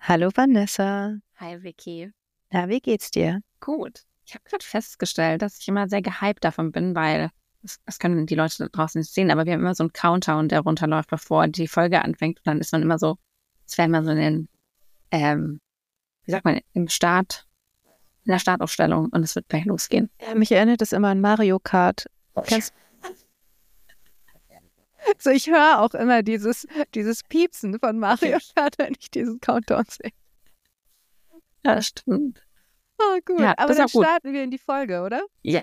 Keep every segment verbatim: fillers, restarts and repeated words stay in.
Hallo Vanessa. Hi Vicky. Na, wie geht's dir? Gut. Ich habe gerade festgestellt, dass ich immer sehr gehypt davon bin, weil, das, das können die Leute da draußen nicht sehen, aber wir haben immer so einen Countdown, der runterläuft, bevor die Folge anfängt. Und dann ist man immer so, es wäre immer so in den, ähm, wie sagt man, im Start, in der Startaufstellung und es wird gleich losgehen. Ja, mich erinnert das immer an Mario Kart. Kennst So, ich höre auch immer dieses, dieses Piepsen von Mario Kart, wenn ich diesen Countdown sehe. Ja, stimmt. Oh, gut. Ja, Aber das ist dann auch gut. starten wir in die Folge, oder? Ja.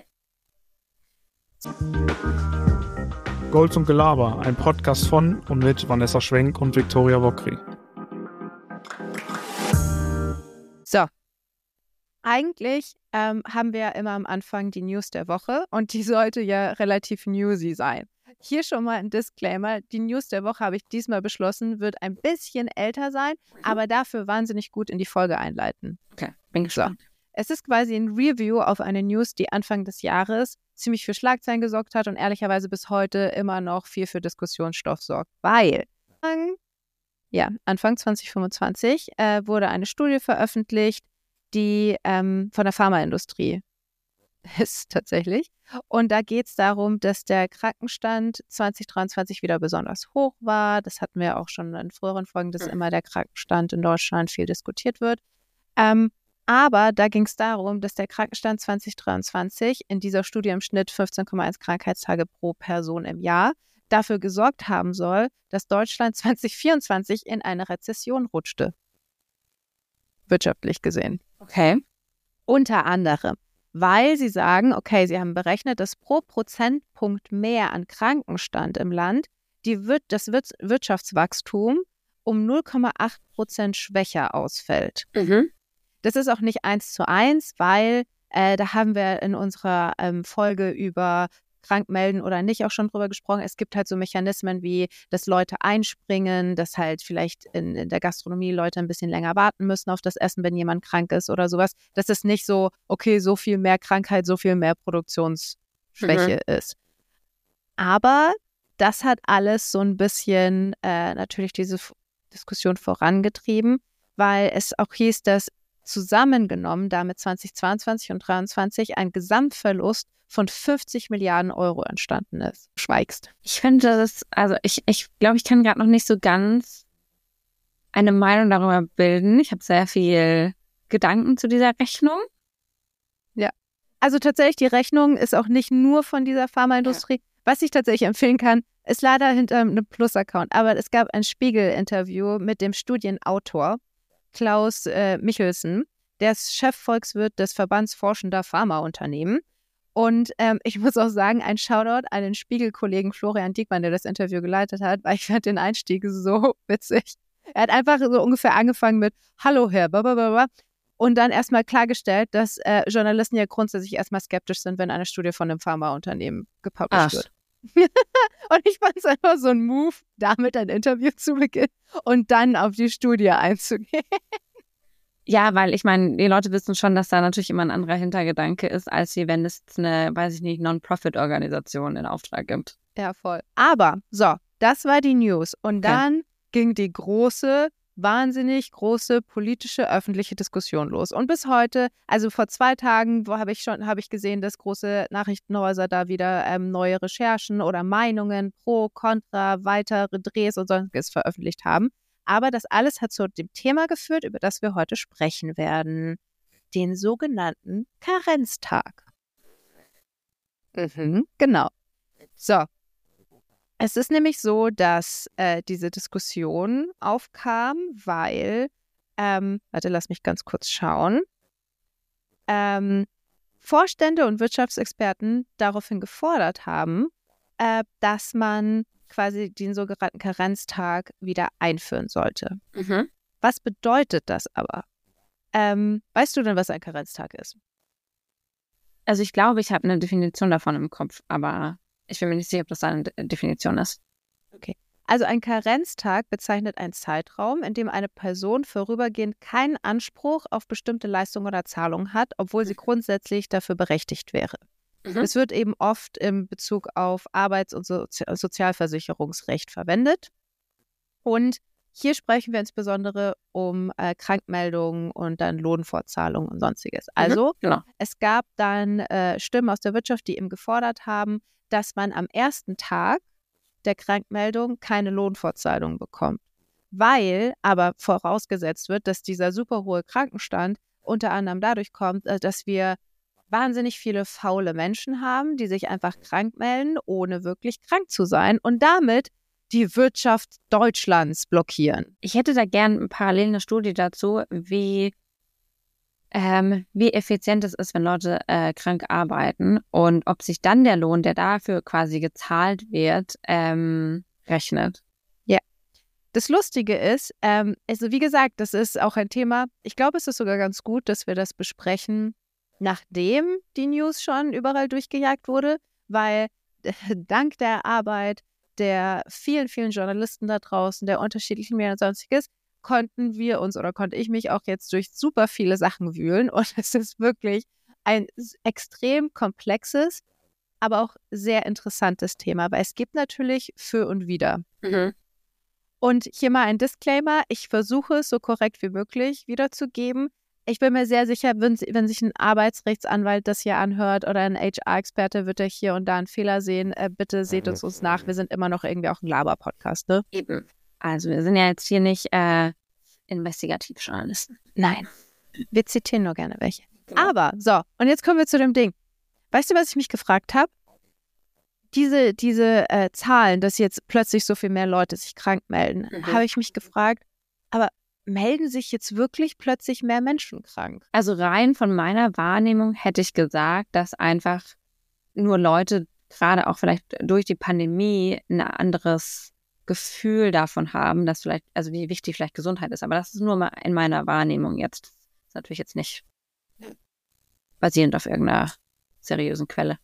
Gold zum Gelaber, ein Podcast von und mit Vanessa Schwenk und Viktoria Wokri. So. Eigentlich ähm, haben wir ja immer am Anfang die News der Woche und die sollte ja relativ newsy sein. Hier schon mal ein Disclaimer. Die News der Woche, habe ich diesmal beschlossen, wird ein bisschen älter sein, aber dafür wahnsinnig gut in die Folge einleiten. Okay, bin gespannt. So. Es ist quasi ein Review auf eine News, die Anfang des Jahres ziemlich für Schlagzeilen gesorgt hat und ehrlicherweise bis heute immer noch viel für Diskussionsstoff sorgt. Weil, ja, Anfang zwanzig fünfundzwanzig äh, wurde eine Studie veröffentlicht, die ähm, von der Pharmaindustrie ist tatsächlich. Und da geht es darum, dass der Krankenstand zwanzig dreiundzwanzig wieder besonders hoch war. Das hatten wir auch schon in früheren Folgen, dass immer der Krankenstand in Deutschland viel diskutiert wird. Ähm, aber da ging es darum, dass der Krankenstand zwanzig dreiundzwanzig in dieser Studie im Schnitt fünfzehn Komma eins Krankheitstage pro Person im Jahr dafür gesorgt haben soll, dass Deutschland zwanzig vierundzwanzig in eine Rezession rutschte. Wirtschaftlich gesehen. Okay. Unter anderem, weil sie sagen, okay, sie haben berechnet, dass pro Prozentpunkt mehr an Krankenstand im Land die Wir- das Wir- Wirtschaftswachstum um null Komma acht Prozent schwächer ausfällt. Mhm. Das ist auch nicht eins zu eins, weil äh, da haben wir in unserer ähm, Folge über krank melden oder nicht auch schon drüber gesprochen. Es gibt halt so Mechanismen wie, dass Leute einspringen, dass halt vielleicht in, in der Gastronomie Leute ein bisschen länger warten müssen auf das Essen, wenn jemand krank ist oder sowas. Dass es nicht so, okay, so viel mehr Krankheit, so viel mehr Produktionsschwäche mhm. ist. Aber das hat alles so ein bisschen äh, natürlich diese F- Diskussion vorangetrieben, weil es auch hieß, dass zusammengenommen damit zwanzig zweiundzwanzig und dreiundzwanzig ein Gesamtverlust von fünfzig Milliarden Euro entstanden ist. Schweigst. Ich finde das, also ich ich glaube, ich kann gerade noch nicht so ganz eine Meinung darüber bilden. Ich habe sehr viel Gedanken zu dieser Rechnung. Ja, also tatsächlich, die Rechnung ist auch nicht nur von dieser Pharmaindustrie. Ja. Was ich tatsächlich empfehlen kann, ist leider hinter einem Plus-Account. Aber es gab ein Spiegel-Interview mit dem Studienautor Klaus äh, Michelsen, der ist Chefvolkswirt des Verbands Forschender Pharmaunternehmen. Und ähm, ich muss auch sagen, ein Shoutout an den Spiegel-Kollegen Florian Diekmann, der das Interview geleitet hat, weil ich fand den Einstieg so witzig. Er hat einfach so ungefähr angefangen mit Hallo Herr, blablabla, und dann erstmal klargestellt, dass äh, Journalisten ja grundsätzlich erstmal skeptisch sind, wenn eine Studie von einem Pharmaunternehmen gepublished wird. Und ich fand es einfach so ein Move, damit ein Interview zu beginnen und dann auf die Studie einzugehen. Ja, weil ich meine, die Leute wissen schon, dass da natürlich immer ein anderer Hintergedanke ist, als wie wenn es eine, weiß ich nicht, Non-Profit-Organisation in Auftrag gibt. Ja, voll. Aber, so, das war die News. Und Okay. dann ging die große, wahnsinnig große politische öffentliche Diskussion los. Und bis heute, also vor zwei Tagen, wo habe ich schon, habe ich gesehen, dass große Nachrichtenhäuser da wieder ähm, neue Recherchen oder Meinungen pro, contra, weitere Drehs und sonstiges veröffentlicht haben. Aber das alles hat zu dem Thema geführt, über das wir heute sprechen werden. Den sogenannten Karenztag. Mhm, genau. So. Es ist nämlich so, dass äh, diese Diskussion aufkam, weil, ähm, warte, lass mich ganz kurz schauen, ähm, Vorstände und Wirtschaftsexperten daraufhin gefordert haben, äh, dass man quasi den sogenannten Karenztag wieder einführen sollte. Mhm. Was bedeutet das aber? Ähm, weißt du denn, was ein Karenztag ist? Also ich glaube, ich habe eine Definition davon im Kopf, aber ich bin mir nicht sicher, ob das eine De- Definition ist. Okay. Also ein Karenztag bezeichnet einen Zeitraum, in dem eine Person vorübergehend keinen Anspruch auf bestimmte Leistungen oder Zahlungen hat, obwohl sie grundsätzlich dafür berechtigt wäre. Mhm. Es wird eben oft in Bezug auf Arbeits- und Sozi- Sozialversicherungsrecht verwendet. Und hier sprechen wir insbesondere um äh, Krankmeldungen und dann Lohnfortzahlungen und sonstiges. Also Mhm, genau. es gab dann äh, Stimmen aus der Wirtschaft, die eben gefordert haben, dass man am ersten Tag der Krankmeldung keine Lohnfortzahlung bekommt. Weil aber vorausgesetzt wird, dass dieser super hohe Krankenstand unter anderem dadurch kommt, äh, dass wir wahnsinnig viele faule Menschen haben, die sich einfach krank melden, ohne wirklich krank zu sein und damit die Wirtschaft Deutschlands blockieren. Ich hätte da gern parallel eine Studie dazu, wie, ähm, wie effizient es ist, wenn Leute äh, krank arbeiten und ob sich dann der Lohn, der dafür quasi gezahlt wird, ähm, rechnet. Ja. Das Lustige ist, ähm, also wie gesagt, das ist auch ein Thema, ich glaube, es ist sogar ganz gut, dass wir das besprechen, nachdem die News schon überall durchgejagt wurde, weil äh, dank der Arbeit der vielen, vielen Journalisten da draußen, der unterschiedlichen Medien und sonstiges, konnten wir uns oder konnte ich mich auch jetzt durch super viele Sachen wühlen und es ist wirklich ein extrem komplexes, aber auch sehr interessantes Thema, weil es gibt natürlich für und wider. Mhm. Und hier mal ein Disclaimer, ich versuche es so korrekt wie möglich wiederzugeben. Ich bin mir sehr sicher, wenn, wenn sich ein Arbeitsrechtsanwalt das hier anhört oder ein H R-Experte, wird er hier und da einen Fehler sehen. Äh, bitte seht es uns nach. Wir sind immer noch irgendwie auch ein Laber-Podcast, ne? Eben. Also wir sind ja jetzt hier nicht äh, Investigativjournalisten. Nein. Wir zitieren nur gerne welche. Genau. Aber, so, und jetzt kommen wir zu dem Ding. Weißt du, was ich mich gefragt habe? Diese, diese äh, Zahlen, dass jetzt plötzlich so viel mehr Leute sich krank melden, Mhm. habe ich mich gefragt, aber melden sich jetzt wirklich plötzlich mehr Menschen krank? Also rein von meiner Wahrnehmung hätte ich gesagt, dass einfach nur Leute gerade auch vielleicht durch die Pandemie ein anderes Gefühl davon haben, dass vielleicht, also wie wichtig vielleicht Gesundheit ist. Aber das ist nur mal in meiner Wahrnehmung jetzt. Das ist natürlich jetzt nicht basierend auf irgendeiner seriösen Quelle.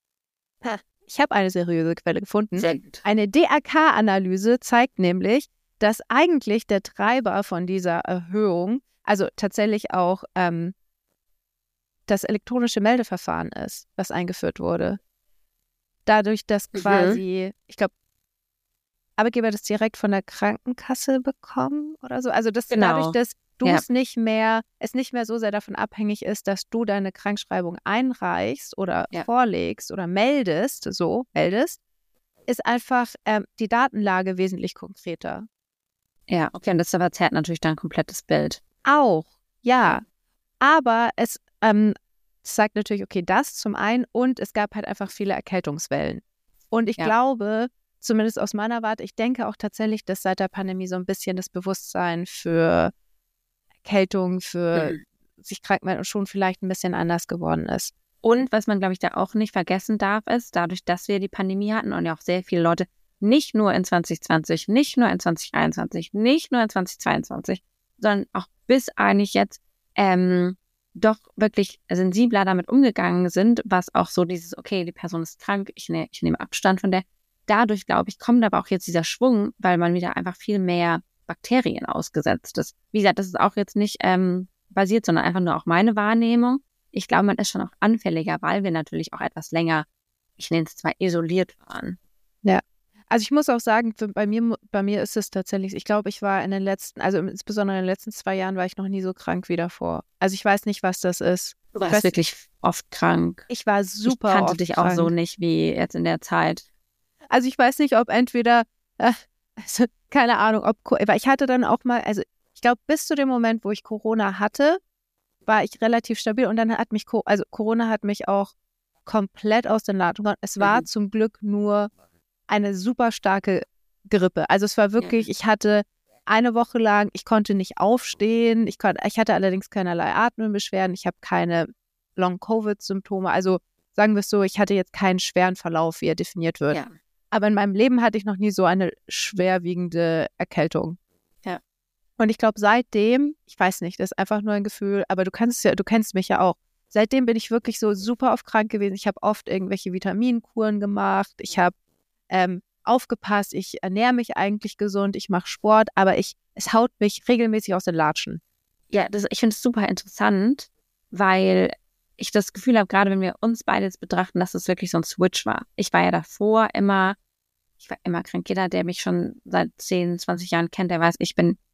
Ich habe eine seriöse Quelle gefunden. Sehr gut. Eine D R K-Analyse zeigt nämlich, dass eigentlich der Treiber von dieser Erhöhung, also tatsächlich auch ähm, das elektronische Meldeverfahren ist, was eingeführt wurde. Dadurch, dass Mhm. quasi, ich glaube, Arbeitgeber das direkt von der Krankenkasse bekommen oder so. Also das Genau. dadurch, dass du Ja. es nicht mehr, es nicht mehr so sehr davon abhängig ist, dass du deine Krankschreibung einreichst oder Ja. vorlegst oder meldest, so meldest, ist einfach ähm, die Datenlage wesentlich konkreter. Ja, okay, und das verzerrt natürlich dann ein komplettes Bild. Auch, ja. Aber es ähm, sagt natürlich, okay, das zum einen und es gab halt einfach viele Erkältungswellen. Und ich Ja. glaube, zumindest aus meiner Warte, ich denke auch tatsächlich, dass seit der Pandemie so ein bisschen das Bewusstsein für Erkältung, für Mhm. sich krank melden schon vielleicht ein bisschen anders geworden ist. Und was man, glaube ich, da auch nicht vergessen darf, ist, dadurch, dass wir die Pandemie hatten und ja auch sehr viele Leute nicht nur in zwanzig zwanzig, nicht nur in zwanzig einundzwanzig, nicht nur in zwanzig zweiundzwanzig, sondern auch bis eigentlich jetzt ähm, doch wirklich sensibler damit umgegangen sind, was auch so dieses, okay, die Person ist krank, ich, ne, ich nehme Abstand von der. Dadurch, glaube ich, kommt aber auch jetzt dieser Schwung, weil man wieder einfach viel mehr Bakterien ausgesetzt ist. Wie gesagt, das ist auch jetzt nicht ähm, basiert, sondern einfach nur auch meine Wahrnehmung. Ich glaube, man ist schon auch anfälliger, weil wir natürlich auch etwas länger, ich nenne es zwar isoliert waren. Also ich muss auch sagen, für, bei mir bei mir ist es tatsächlich, ich glaube, ich war in den letzten, also insbesondere in den letzten zwei Jahren war ich noch nie so krank wie davor. Also ich weiß nicht, was das ist. Du warst Ich weiß- wirklich oft krank. Ich war super ich kannte oft dich krank. auch so nicht wie jetzt in der Zeit. Also ich weiß nicht, ob entweder, äh, also keine Ahnung, ob, Co- weil ich hatte dann auch mal, also ich glaube, bis zu dem Moment, wo ich Corona hatte, war ich relativ stabil und dann hat mich, Co- also Corona hat mich auch komplett aus den Latschen gehauen. Es war Mhm. zum Glück nur eine super starke Grippe. Also es war wirklich, ich hatte eine Woche lang, ich konnte nicht aufstehen, ich, kon, ich hatte allerdings keinerlei Atembeschwerden, ich habe keine Long-Covid-Symptome, also sagen wir es so, ich hatte jetzt keinen schweren Verlauf, wie er definiert wird. Ja. Aber in meinem Leben hatte ich noch nie so eine schwerwiegende Erkältung. Ja. Und ich glaube, seitdem, ich weiß nicht, das ist einfach nur ein Gefühl, aber du kannst ja, du kennst mich ja auch. Seitdem bin ich wirklich so super oft krank gewesen. Ich habe oft irgendwelche Vitaminkuren gemacht. Ich habe ähm, aufgepasst. Ich ernähre mich eigentlich gesund. Ich mache Sport, aber ich, es haut mich regelmäßig aus den Latschen. Ja, das, ich finde es super interessant, weil ich das Gefühl habe, gerade wenn wir uns beide jetzt betrachten, dass es wirklich so ein Switch war. Ich war ja davor immer, ich war immer krank. Jeder, der mich schon seit zehn, zwanzig Jahren kennt, der weiß, ich bin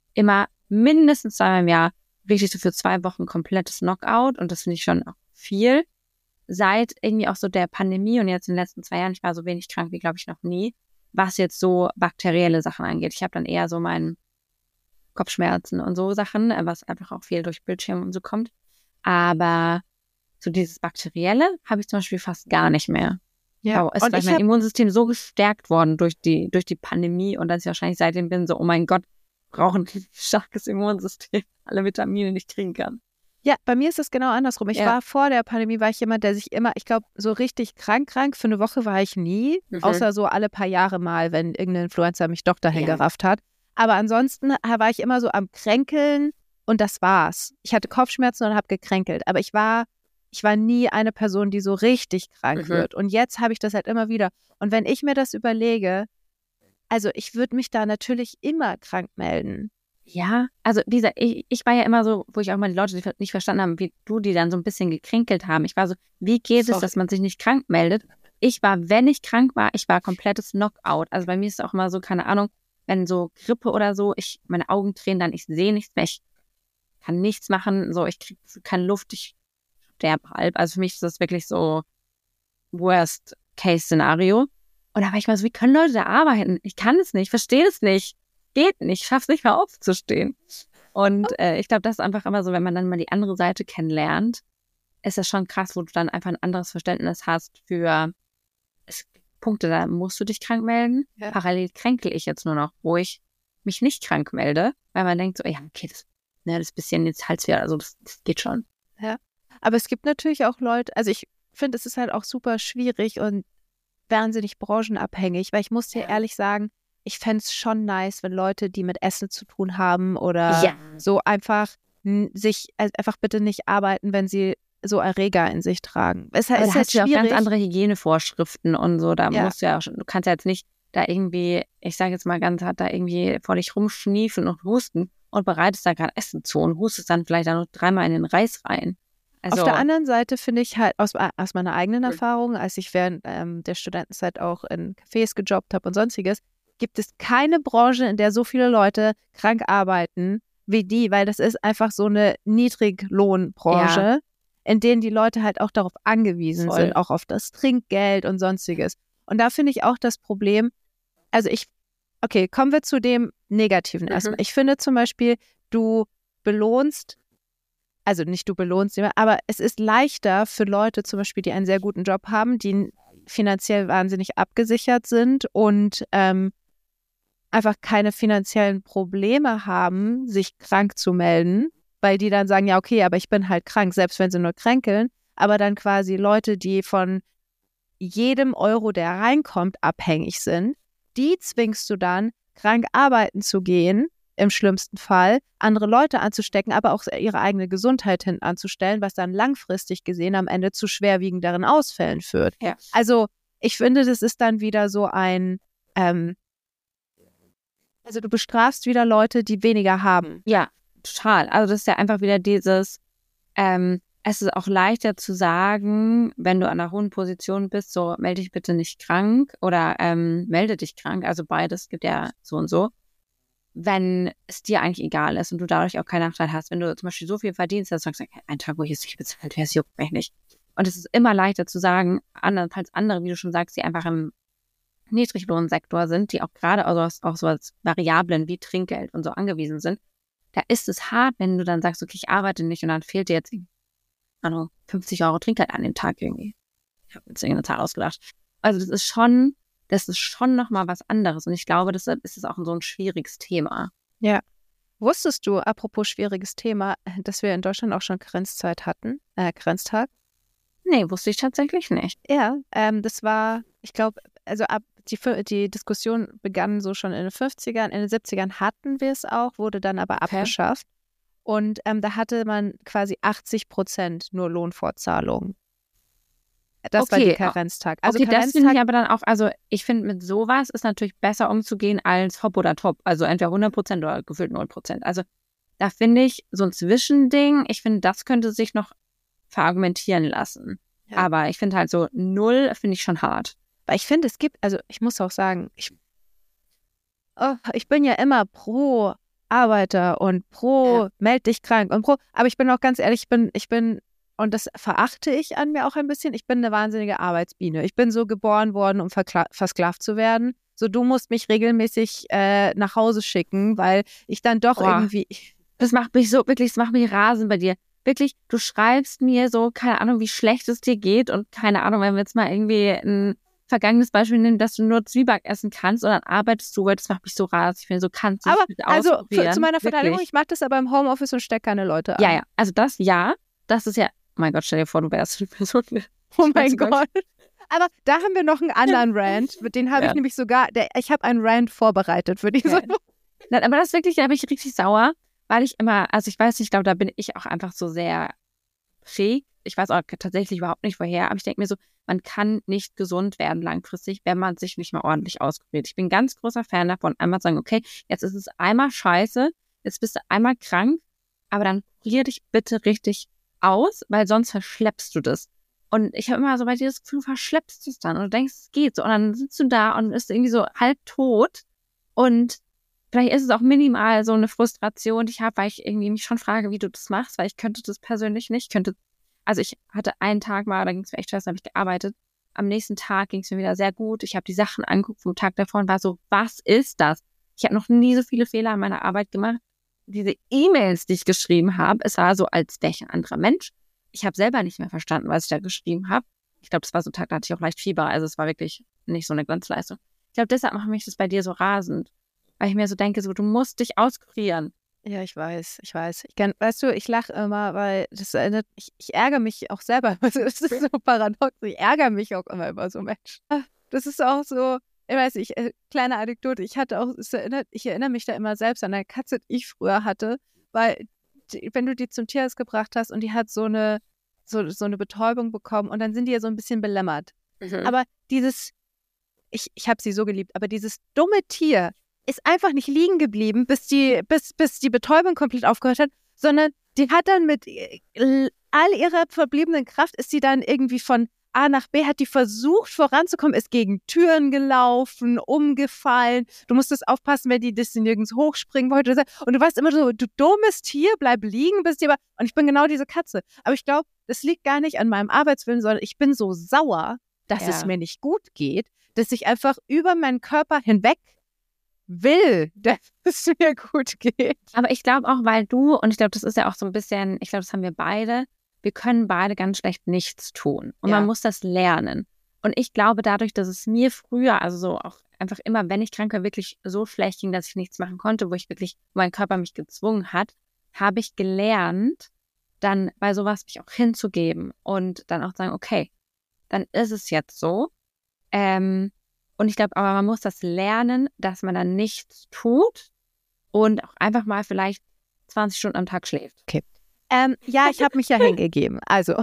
immer mindestens zweimal im Jahr richtig so für zwei Wochen komplettes Knockout und das finde ich schon auch viel. Seit irgendwie auch so der Pandemie und jetzt in den letzten zwei Jahren, ich war so wenig krank wie, glaube ich, noch nie, was jetzt so bakterielle Sachen angeht. Ich habe dann eher so meinen Kopfschmerzen und so Sachen, was einfach auch viel durch Bildschirme und so kommt. Aber so dieses Bakterielle habe ich zum Beispiel fast gar nicht mehr. Ja, wow, ist und mein hab... Immunsystem so gestärkt worden durch die, durch die Pandemie und dass ich wahrscheinlich seitdem bin so, oh mein Gott, brauche ein starkes Immunsystem, alle Vitamine, die ich kriegen kann. Ja, bei mir ist es genau andersrum. Ich ja. war vor der Pandemie, war ich jemand, der sich immer, ich glaube, so richtig krank, krank, für eine Woche war ich nie, mhm. außer so alle paar Jahre mal, wenn irgendein Influencer mich doch dahin ja. gerafft hat. Aber ansonsten war ich immer so am Kränkeln und das war's. Ich hatte Kopfschmerzen und habe gekränkelt, aber ich war, ich war nie eine Person, die so richtig krank mhm. wird. Und jetzt habe ich das halt immer wieder. Und wenn ich mir das überlege, also ich würde mich da natürlich immer krank melden. Ja, also dieser, ich, ich war ja immer so, wo ich auch mal die Leute nicht verstanden habe, wie du, die dann so ein bisschen gekränkelt haben. Ich war so, wie geht Sorry. es, dass man sich nicht krank meldet? Ich war, wenn ich krank war, ich war komplettes Knockout. Also bei mir ist es auch immer so, keine Ahnung, wenn so Grippe oder so, ich, meine Augen tränen dann, ich sehe nichts mehr, ich kann nichts machen, so, ich kriege keine Luft, ich sterbe halb. Also für mich ist das wirklich so Worst-Case-Szenario. Und da war ich mal so, wie können Leute da arbeiten? Ich kann es nicht, verstehe es nicht. Geht nicht, ich schaff's nicht mehr aufzustehen. Und äh, ich glaube, das ist einfach immer so, wenn man dann mal die andere Seite kennenlernt, ist das schon krass, wo du dann einfach ein anderes Verständnis hast für es gibt Punkte, da musst du dich krank melden. Ja. Parallel kränkel ich jetzt nur noch, wo ich mich nicht krank melde, weil man denkt so, ja, okay, das, ne, das bisschen jetzt Halsweh, also das, das geht schon. Ja, aber es gibt natürlich auch Leute, also ich finde, es ist halt auch super schwierig und wahnsinnig branchenabhängig, weil ich muss dir ja. ehrlich sagen, ich fände es schon nice, wenn Leute, die mit Essen zu tun haben oder ja. so einfach n- sich also einfach bitte nicht arbeiten, wenn sie so Erreger in sich tragen. Es Aber ist da halt hast du ja auch schwierig. ganz andere Hygienevorschriften und so. Da Ja. musst du ja auch schon, du kannst ja jetzt nicht da irgendwie, ich sage jetzt mal ganz hart, da irgendwie vor dich rumschniefen und husten und bereitest da gerade Essen zu und hustest dann vielleicht auch noch dreimal in den Reis rein. Also, auf der anderen Seite finde ich halt aus, aus meiner eigenen Erfahrung, als ich während ähm, der Studentenzeit auch in Cafés gejobbt habe und sonstiges, gibt es keine Branche, in der so viele Leute krank arbeiten wie die, weil das ist einfach so eine Niedriglohnbranche, ja. in denen die Leute halt auch darauf angewiesen Voll. sind, auch auf das Trinkgeld und sonstiges. Und da finde ich auch das Problem, also ich, okay, kommen wir zu dem Negativen mhm. erstmal. Ich finde zum Beispiel, du belohnst, also nicht du belohnst, aber es ist leichter für Leute zum Beispiel, die einen sehr guten Job haben, die finanziell wahnsinnig abgesichert sind und ähm, einfach keine finanziellen Probleme haben, sich krank zu melden, weil die dann sagen, ja okay, aber ich bin halt krank, selbst wenn sie nur kränkeln, aber dann quasi Leute, die von jedem Euro, der reinkommt, abhängig sind, die zwingst du dann, krank arbeiten zu gehen, im schlimmsten Fall, andere Leute anzustecken, aber auch ihre eigene Gesundheit hinten anzustellen, was dann langfristig gesehen am Ende zu schwerwiegenderen Ausfällen führt. Ja. Also ich finde, das ist dann wieder so ein ähm, Also du bestrafst wieder Leute, die weniger haben. Ja, total. Also das ist ja einfach wieder dieses, ähm, es ist auch leichter zu sagen, wenn du an einer hohen Position bist, so melde dich bitte nicht krank oder ähm, melde dich krank. Also beides gibt ja so und so. Wenn es dir eigentlich egal ist und du dadurch auch keinen Nachteil hast. Wenn du zum Beispiel so viel verdienst, dass du sagst, ein Tag, wo ich es nicht bezahlt wäre, es juckt mich nicht. Und es ist immer leichter zu sagen, andernfalls andere, wie du schon sagst, die einfach im Niedriglohnsektor sind, die auch gerade also auch so als Variablen wie Trinkgeld und so angewiesen sind, da ist es hart, wenn du dann sagst, okay, ich arbeite nicht und dann fehlt dir jetzt also fünfzig Euro Trinkgeld an dem Tag irgendwie. Ich habe jetzt irgendeine Zahl ausgedacht. Also das ist schon, das ist schon nochmal was anderes und ich glaube, deshalb ist es auch so ein schwieriges Thema. Ja. Wusstest du, apropos schwieriges Thema, dass wir in Deutschland auch schon Karenzzeit hatten, äh, Karenztag? Nee, wusste ich tatsächlich nicht. Ja, ähm, das war, ich glaube, also ab die, die Diskussion begann so schon in den fünfzigern, in den siebzigern hatten wir es auch, wurde dann aber okay. abgeschafft. Und ähm, da hatte man quasi achtzig Prozent nur Lohnfortzahlung. Das okay. war die Karenztag. Also okay, Karenztag, das finde ich aber dann auch, also ich finde mit sowas ist natürlich besser umzugehen als hopp oder top. Also entweder hundert Prozent oder gefühlt null Prozent. Also da finde ich so ein Zwischending, ich finde, das könnte sich noch verargumentieren lassen. Ja. Aber ich finde halt so null finde ich schon hart. Weil ich finde, es gibt, also ich muss auch sagen, ich, oh, ich bin ja immer pro Arbeiter und pro Ja. meld dich krank und pro, aber ich bin auch ganz ehrlich, ich bin, ich bin, und das verachte ich an mir auch ein bisschen, ich bin eine wahnsinnige Arbeitsbiene. Ich bin so geboren worden, um verkla- versklavt zu werden. So, du musst mich regelmäßig äh, nach Hause schicken, weil ich dann doch Boah. irgendwie, Das macht mich so, wirklich, das macht mich rasend bei dir. Wirklich, du schreibst mir so, keine Ahnung, wie schlecht es dir geht und keine Ahnung, wenn wir jetzt mal irgendwie ein vergangenes Beispiel nehmen, dass du nur Zwieback essen kannst und dann arbeitest du, das macht mich so rasend. Ich finde, so kannst du aber nicht also für, auskurieren. zu meiner Verteidigung, Wirklich. ich mache das aber im Homeoffice und stecke keine Leute an. Ja, ja, also das, ja, das ist ja, oh mein Gott, stell dir vor, du wärst eine Person. Oh mein Zwieback. Gott. Aber da haben wir noch einen anderen Rant, mit den habe Ja. ich nämlich sogar, der, ich habe einen Rant vorbereitet für diese. Okay. Nein, aber das ist wirklich, da bin ich richtig sauer, weil ich immer, also ich weiß nicht, ich glaube, da bin ich auch einfach so sehr schräg. Ich weiß auch tatsächlich überhaupt nicht woher, aber ich denke mir so, man kann nicht gesund werden langfristig, wenn man sich nicht mal ordentlich auskuriert. Ich bin ein ganz großer Fan davon, einmal zu sagen, okay, jetzt ist es einmal scheiße, jetzt bist du einmal krank, aber dann kurier dich bitte richtig aus, weil sonst verschleppst du das. Und ich habe immer so bei dir das Gefühl, du verschleppst es dann und du denkst, es geht so. Und dann sitzt du da und bist irgendwie so halb tot und vielleicht ist es auch minimal so eine Frustration, die ich habe, weil ich irgendwie mich schon frage, wie du das machst, weil ich könnte das persönlich nicht. Ich könnte, also ich hatte einen Tag mal, da ging es mir echt scheiße, da habe ich gearbeitet. Am nächsten Tag ging es mir wieder sehr gut. Ich habe die Sachen angeguckt vom Tag davor und war so, was ist das? Ich habe noch nie so viele Fehler an meiner Arbeit gemacht. Diese E-Mails, die ich geschrieben habe, es war so, als wäre ich ein anderer Mensch. Ich habe selber nicht mehr verstanden, was ich da geschrieben habe. Ich glaube, das war so ein Tag, da hatte ich auch leicht Fieber. Also es war wirklich nicht so eine Glanzleistung. Ich glaube, deshalb macht mich das bei dir so rasend. Weil ich mir so denke, so, du musst dich auskurieren. Ja, ich weiß, ich weiß. Ich kann, weißt du, ich lache immer, weil das erinnert, ich, ich ärgere mich auch selber. Also es ist so paradox. Ich ärgere mich auch immer über so Menschen. Das ist auch so, ich weiß nicht, äh, kleine Anekdote. Ich hatte auch, es erinnert, ich erinnere mich da immer selbst an eine Katze, die ich früher hatte, weil die, wenn du die zum Tierarzt gebracht hast und die hat so eine, so, so eine Betäubung bekommen und dann sind die ja so ein bisschen belämmert. Mhm. Aber dieses, ich, ich habe sie so geliebt, aber dieses dumme Tier ist einfach nicht liegen geblieben, bis die, bis, bis die Betäubung komplett aufgehört hat, sondern die hat dann mit äh, all ihrer verbliebenen Kraft ist sie dann irgendwie von A nach B, hat die versucht voranzukommen, ist gegen Türen gelaufen, umgefallen. Du musstest aufpassen, wenn die das nirgends hochspringen wollte. Und du warst immer so, du dummes Tier, bleib liegen, bis die aber. Und ich bin genau diese Katze. Aber ich glaube, das liegt gar nicht an meinem Arbeitswillen, sondern ich bin so sauer, dass Ja. es mir nicht gut geht, dass ich einfach über meinen Körper hinweg will, dass es mir gut geht. Aber ich glaube auch, weil du, und ich glaube, das ist ja auch so ein bisschen, ich glaube, das haben wir beide, wir können beide ganz schlecht nichts tun. Und Ja. man muss das lernen. Und ich glaube dadurch, dass es mir früher, also so auch einfach immer, wenn ich krank war, wirklich so schlecht ging, dass ich nichts machen konnte, wo ich wirklich, wo mein Körper mich gezwungen hat, habe ich gelernt, dann bei sowas mich auch hinzugeben und dann auch sagen, okay, dann ist es jetzt so. Ähm, und ich glaube, aber man muss das lernen, dass man dann nichts tut und auch einfach mal vielleicht zwanzig Stunden am Tag schläft. Ähm, ja, ich habe mich ja hingegeben. Also,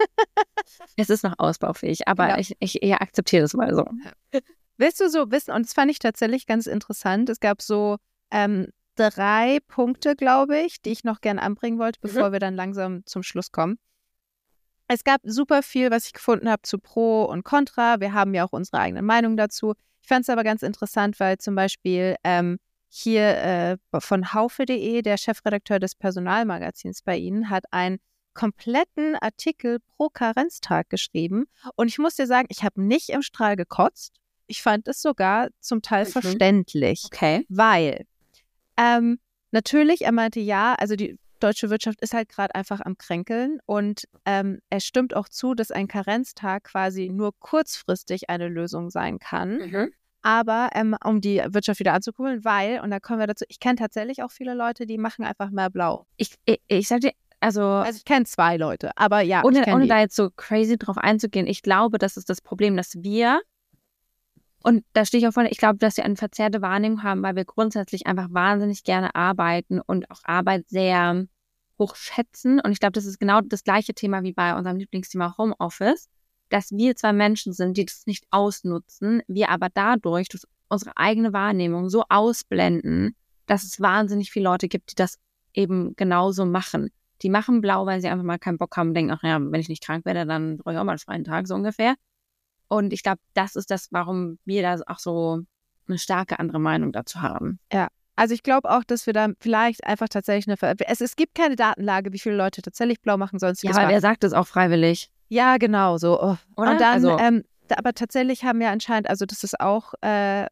Es ist noch ausbaufähig, aber Ja. ich, ich ja, akzeptiere das mal so. willst du so wissen, und das fand ich tatsächlich ganz interessant, es gab so ähm, drei Punkte, glaube ich, die ich noch gerne anbringen wollte, bevor wir dann langsam zum Schluss kommen. Es gab super viel, was ich gefunden habe zu Pro und Contra. Wir haben ja auch unsere eigene Meinung dazu. Ich fand es aber ganz interessant, weil zum Beispiel ähm, hier äh, von haufe punkt de, der Chefredakteur des Personalmagazins bei Ihnen, hat einen kompletten Artikel pro Karenztag geschrieben. Und ich muss dir sagen, ich habe nicht im Strahl gekotzt. Ich fand es sogar zum Teil Mhm. verständlich, Okay. weil ähm, natürlich, er meinte, ja, also die deutsche Wirtschaft ist halt gerade einfach am Kränkeln und ähm, es stimmt auch zu, dass ein Karenztag quasi nur kurzfristig eine Lösung sein kann. Mhm. Aber ähm, um die Wirtschaft wieder anzukurbeln, weil, und da kommen wir dazu, ich kenne tatsächlich auch viele Leute, die machen einfach mehr blau. Ich, ich, ich sag dir, also, Also ich kenne zwei Leute, aber ja, ich ohne, kenne ohne die. da jetzt so crazy drauf einzugehen, ich glaube, das ist das Problem, dass wir, und da stehe ich auch voll, ich glaube, dass wir eine verzerrte Wahrnehmung haben, weil wir grundsätzlich einfach wahnsinnig gerne arbeiten und auch Arbeit sehr hoch schätzen. Und ich glaube, das ist genau das gleiche Thema wie bei unserem Lieblingsthema Homeoffice, dass wir zwar Menschen sind, die das nicht ausnutzen, wir aber dadurch durch unsere eigene Wahrnehmung so ausblenden, dass es wahnsinnig viele Leute gibt, die das eben genauso machen. Die machen blau, weil sie einfach mal keinen Bock haben und denken, ach ja, wenn ich nicht krank werde, dann brauche ich auch mal einen freien Tag, so ungefähr. Und ich glaube, das ist das, warum wir da auch so eine starke andere Meinung dazu haben. Also ich glaube auch, dass wir da vielleicht einfach tatsächlich eine Ver- es, es gibt keine Datenlage, wie viele Leute tatsächlich blau machen sollen. Ja, aber wer sagt es auch freiwillig? Ja, genau, so. Oh. Oder? Und dann, Also- ähm, da, aber tatsächlich haben ja anscheinend, also das ist auch äh,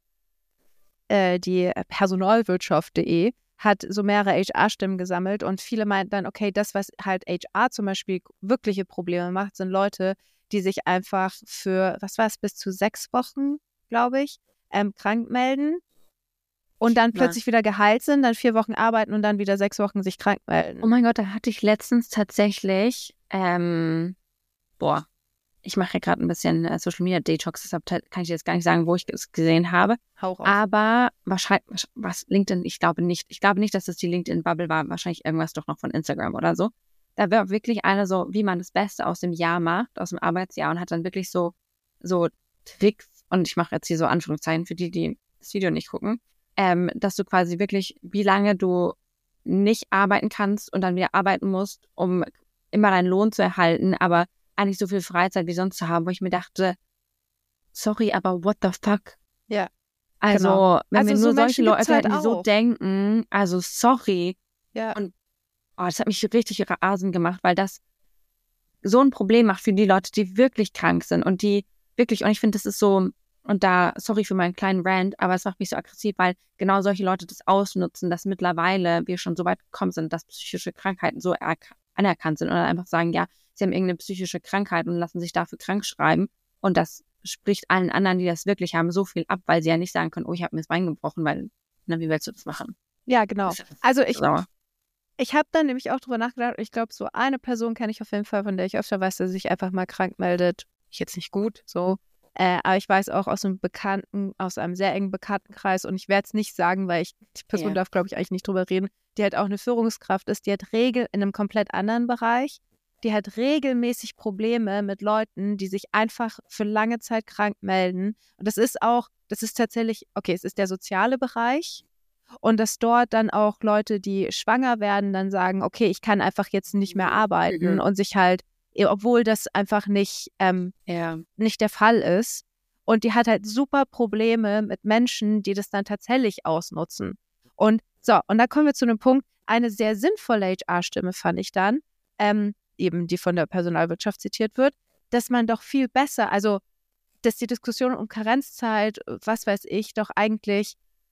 äh, die Personalwirtschaft punkt de hat so mehrere H R-Stimmen gesammelt und viele meinten dann, okay, das, was halt H R zum Beispiel wirkliche Probleme macht, sind Leute, die sich einfach für, was war es, bis zu sechs Wochen, glaube ich, ähm, krank melden und dann Ja. plötzlich wieder geheilt sind, dann vier Wochen arbeiten und dann wieder sechs Wochen sich krank melden. Oh mein Gott, da hatte ich letztens tatsächlich, ähm, boah, ich mache ja gerade ein bisschen äh, Social Media Detox, deshalb te- kann ich jetzt gar nicht sagen, wo ich es gesehen habe. Hau raus. Aber wahrscheinlich, was LinkedIn, ich glaube nicht. Ich glaube nicht, dass das die LinkedIn-Bubble war. Wahrscheinlich irgendwas doch noch von Instagram oder so. Da war wirklich eine so, wie man das Beste aus dem Jahr macht, aus dem Arbeitsjahr und hat dann wirklich so, so Tricks, und ich mache jetzt hier so Anführungszeichen für die, die das Video nicht gucken, ähm, dass du quasi wirklich, wie lange du nicht arbeiten kannst und dann wieder arbeiten musst, um immer deinen Lohn zu erhalten, aber eigentlich so viel Freizeit wie sonst zu haben, wo ich mir dachte, sorry, aber what the fuck? Ja. Also, Genau. wenn Also wir so nur solche Menschen gibt's Leute halt hätten, die so auch. denken, also sorry. Ja. Und oh, das hat mich richtig rasen gemacht, weil das so ein Problem macht für die Leute, die wirklich krank sind und die wirklich, und ich finde, das ist so, und da, sorry für meinen kleinen Rant, aber es macht mich so aggressiv, weil genau solche Leute das ausnutzen, dass mittlerweile wir schon so weit gekommen sind, dass psychische Krankheiten so erk- anerkannt sind und dann einfach sagen, ja, sie haben irgendeine psychische Krankheit und lassen sich dafür krank schreiben. Und das spricht allen anderen, die das wirklich haben, so viel ab, weil sie ja nicht sagen können, oh, ich habe mir das Bein gebrochen, weil, na, wie willst du das machen? Ja, genau. Also ich, Sauer. ich habe dann nämlich auch drüber nachgedacht, ich glaube, so eine Person kenne ich auf jeden Fall, von der ich öfter weiß, dass sie sich einfach mal krank meldet. Ich jetzt nicht gut, so. Äh, aber ich weiß auch aus einem Bekannten, aus einem sehr engen Bekanntenkreis, und ich werde es nicht sagen, weil ich, die Person Ja. darf, glaube ich, eigentlich nicht drüber reden, die halt auch eine Führungskraft ist, die hat Regel in einem komplett anderen Bereich, die hat regelmäßig Probleme mit Leuten, die sich einfach für lange Zeit krank melden. Und das ist auch, das ist tatsächlich, okay, es ist der soziale Bereich. Und dass dort dann auch Leute, die schwanger werden, dann sagen, okay, ich kann einfach jetzt nicht mehr arbeiten Mhm. und sich halt, obwohl das einfach nicht, ähm, Ja. nicht der Fall ist. Und die hat halt super Probleme mit Menschen, die das dann tatsächlich ausnutzen. Und so, und da kommen wir zu einem Punkt, eine sehr sinnvolle H R-Stimme fand ich dann, ähm, eben die von der Personalwirtschaft zitiert wird, dass man doch viel besser, also dass die Diskussion um Karenzzeit, was weiß ich, doch eigentlich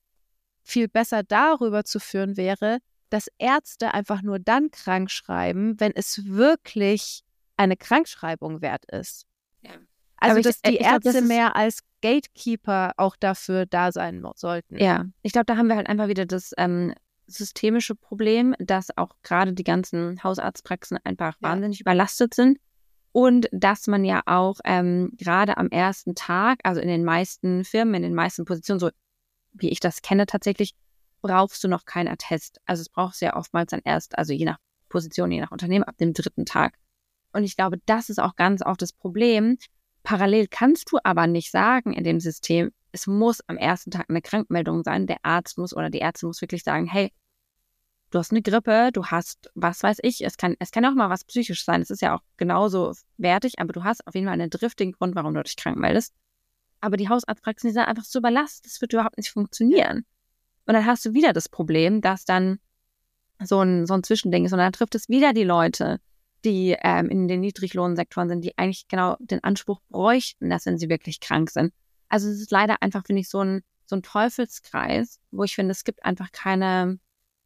viel besser darüber zu führen wäre, dass Ärzte einfach nur dann krank schreiben, wenn es wirklich eine Krankschreibung wert ist. Ja. Also, Aber ich- dass die ich glaub, das Ärzte ist- mehr als Gatekeeper auch dafür da sein mo- sollten. Ja, ich glaube, da haben wir halt einfach wieder das ähm, systemische Problem, dass auch gerade die ganzen Hausarztpraxen einfach Ja. wahnsinnig überlastet sind und dass man ja auch ähm, gerade am ersten Tag, also in den meisten Firmen, in den meisten Positionen, so wie ich das kenne tatsächlich, brauchst du noch kein Attest. Also es brauchst du ja oftmals dann erst, also je nach Position, je nach Unternehmen, ab dem dritten Tag. Und ich glaube, das ist auch ganz oft das Problem. Parallel kannst du aber nicht sagen in dem System, es muss am ersten Tag eine Krankmeldung sein. Der Arzt muss oder die Ärztin muss wirklich sagen, hey, du hast eine Grippe, du hast, was weiß ich, es kann, es kann auch mal was psychisch sein. Es ist ja auch genauso wertig, aber du hast auf jeden Fall einen driftigen Grund, warum du dich krank meldest. Aber die Hausarztpraxen, die sind einfach zu überlastet, das wird überhaupt nicht funktionieren. Und dann hast du wieder das Problem, dass dann so ein, so ein Zwischending ist und dann trifft es wieder die Leute, die ähm, in den Niedriglohnsektoren sind, die eigentlich genau den Anspruch bräuchten, dass wenn sie wirklich krank sind. Also es ist leider einfach, finde ich, so ein, so ein Teufelskreis, wo ich finde, es gibt einfach keine,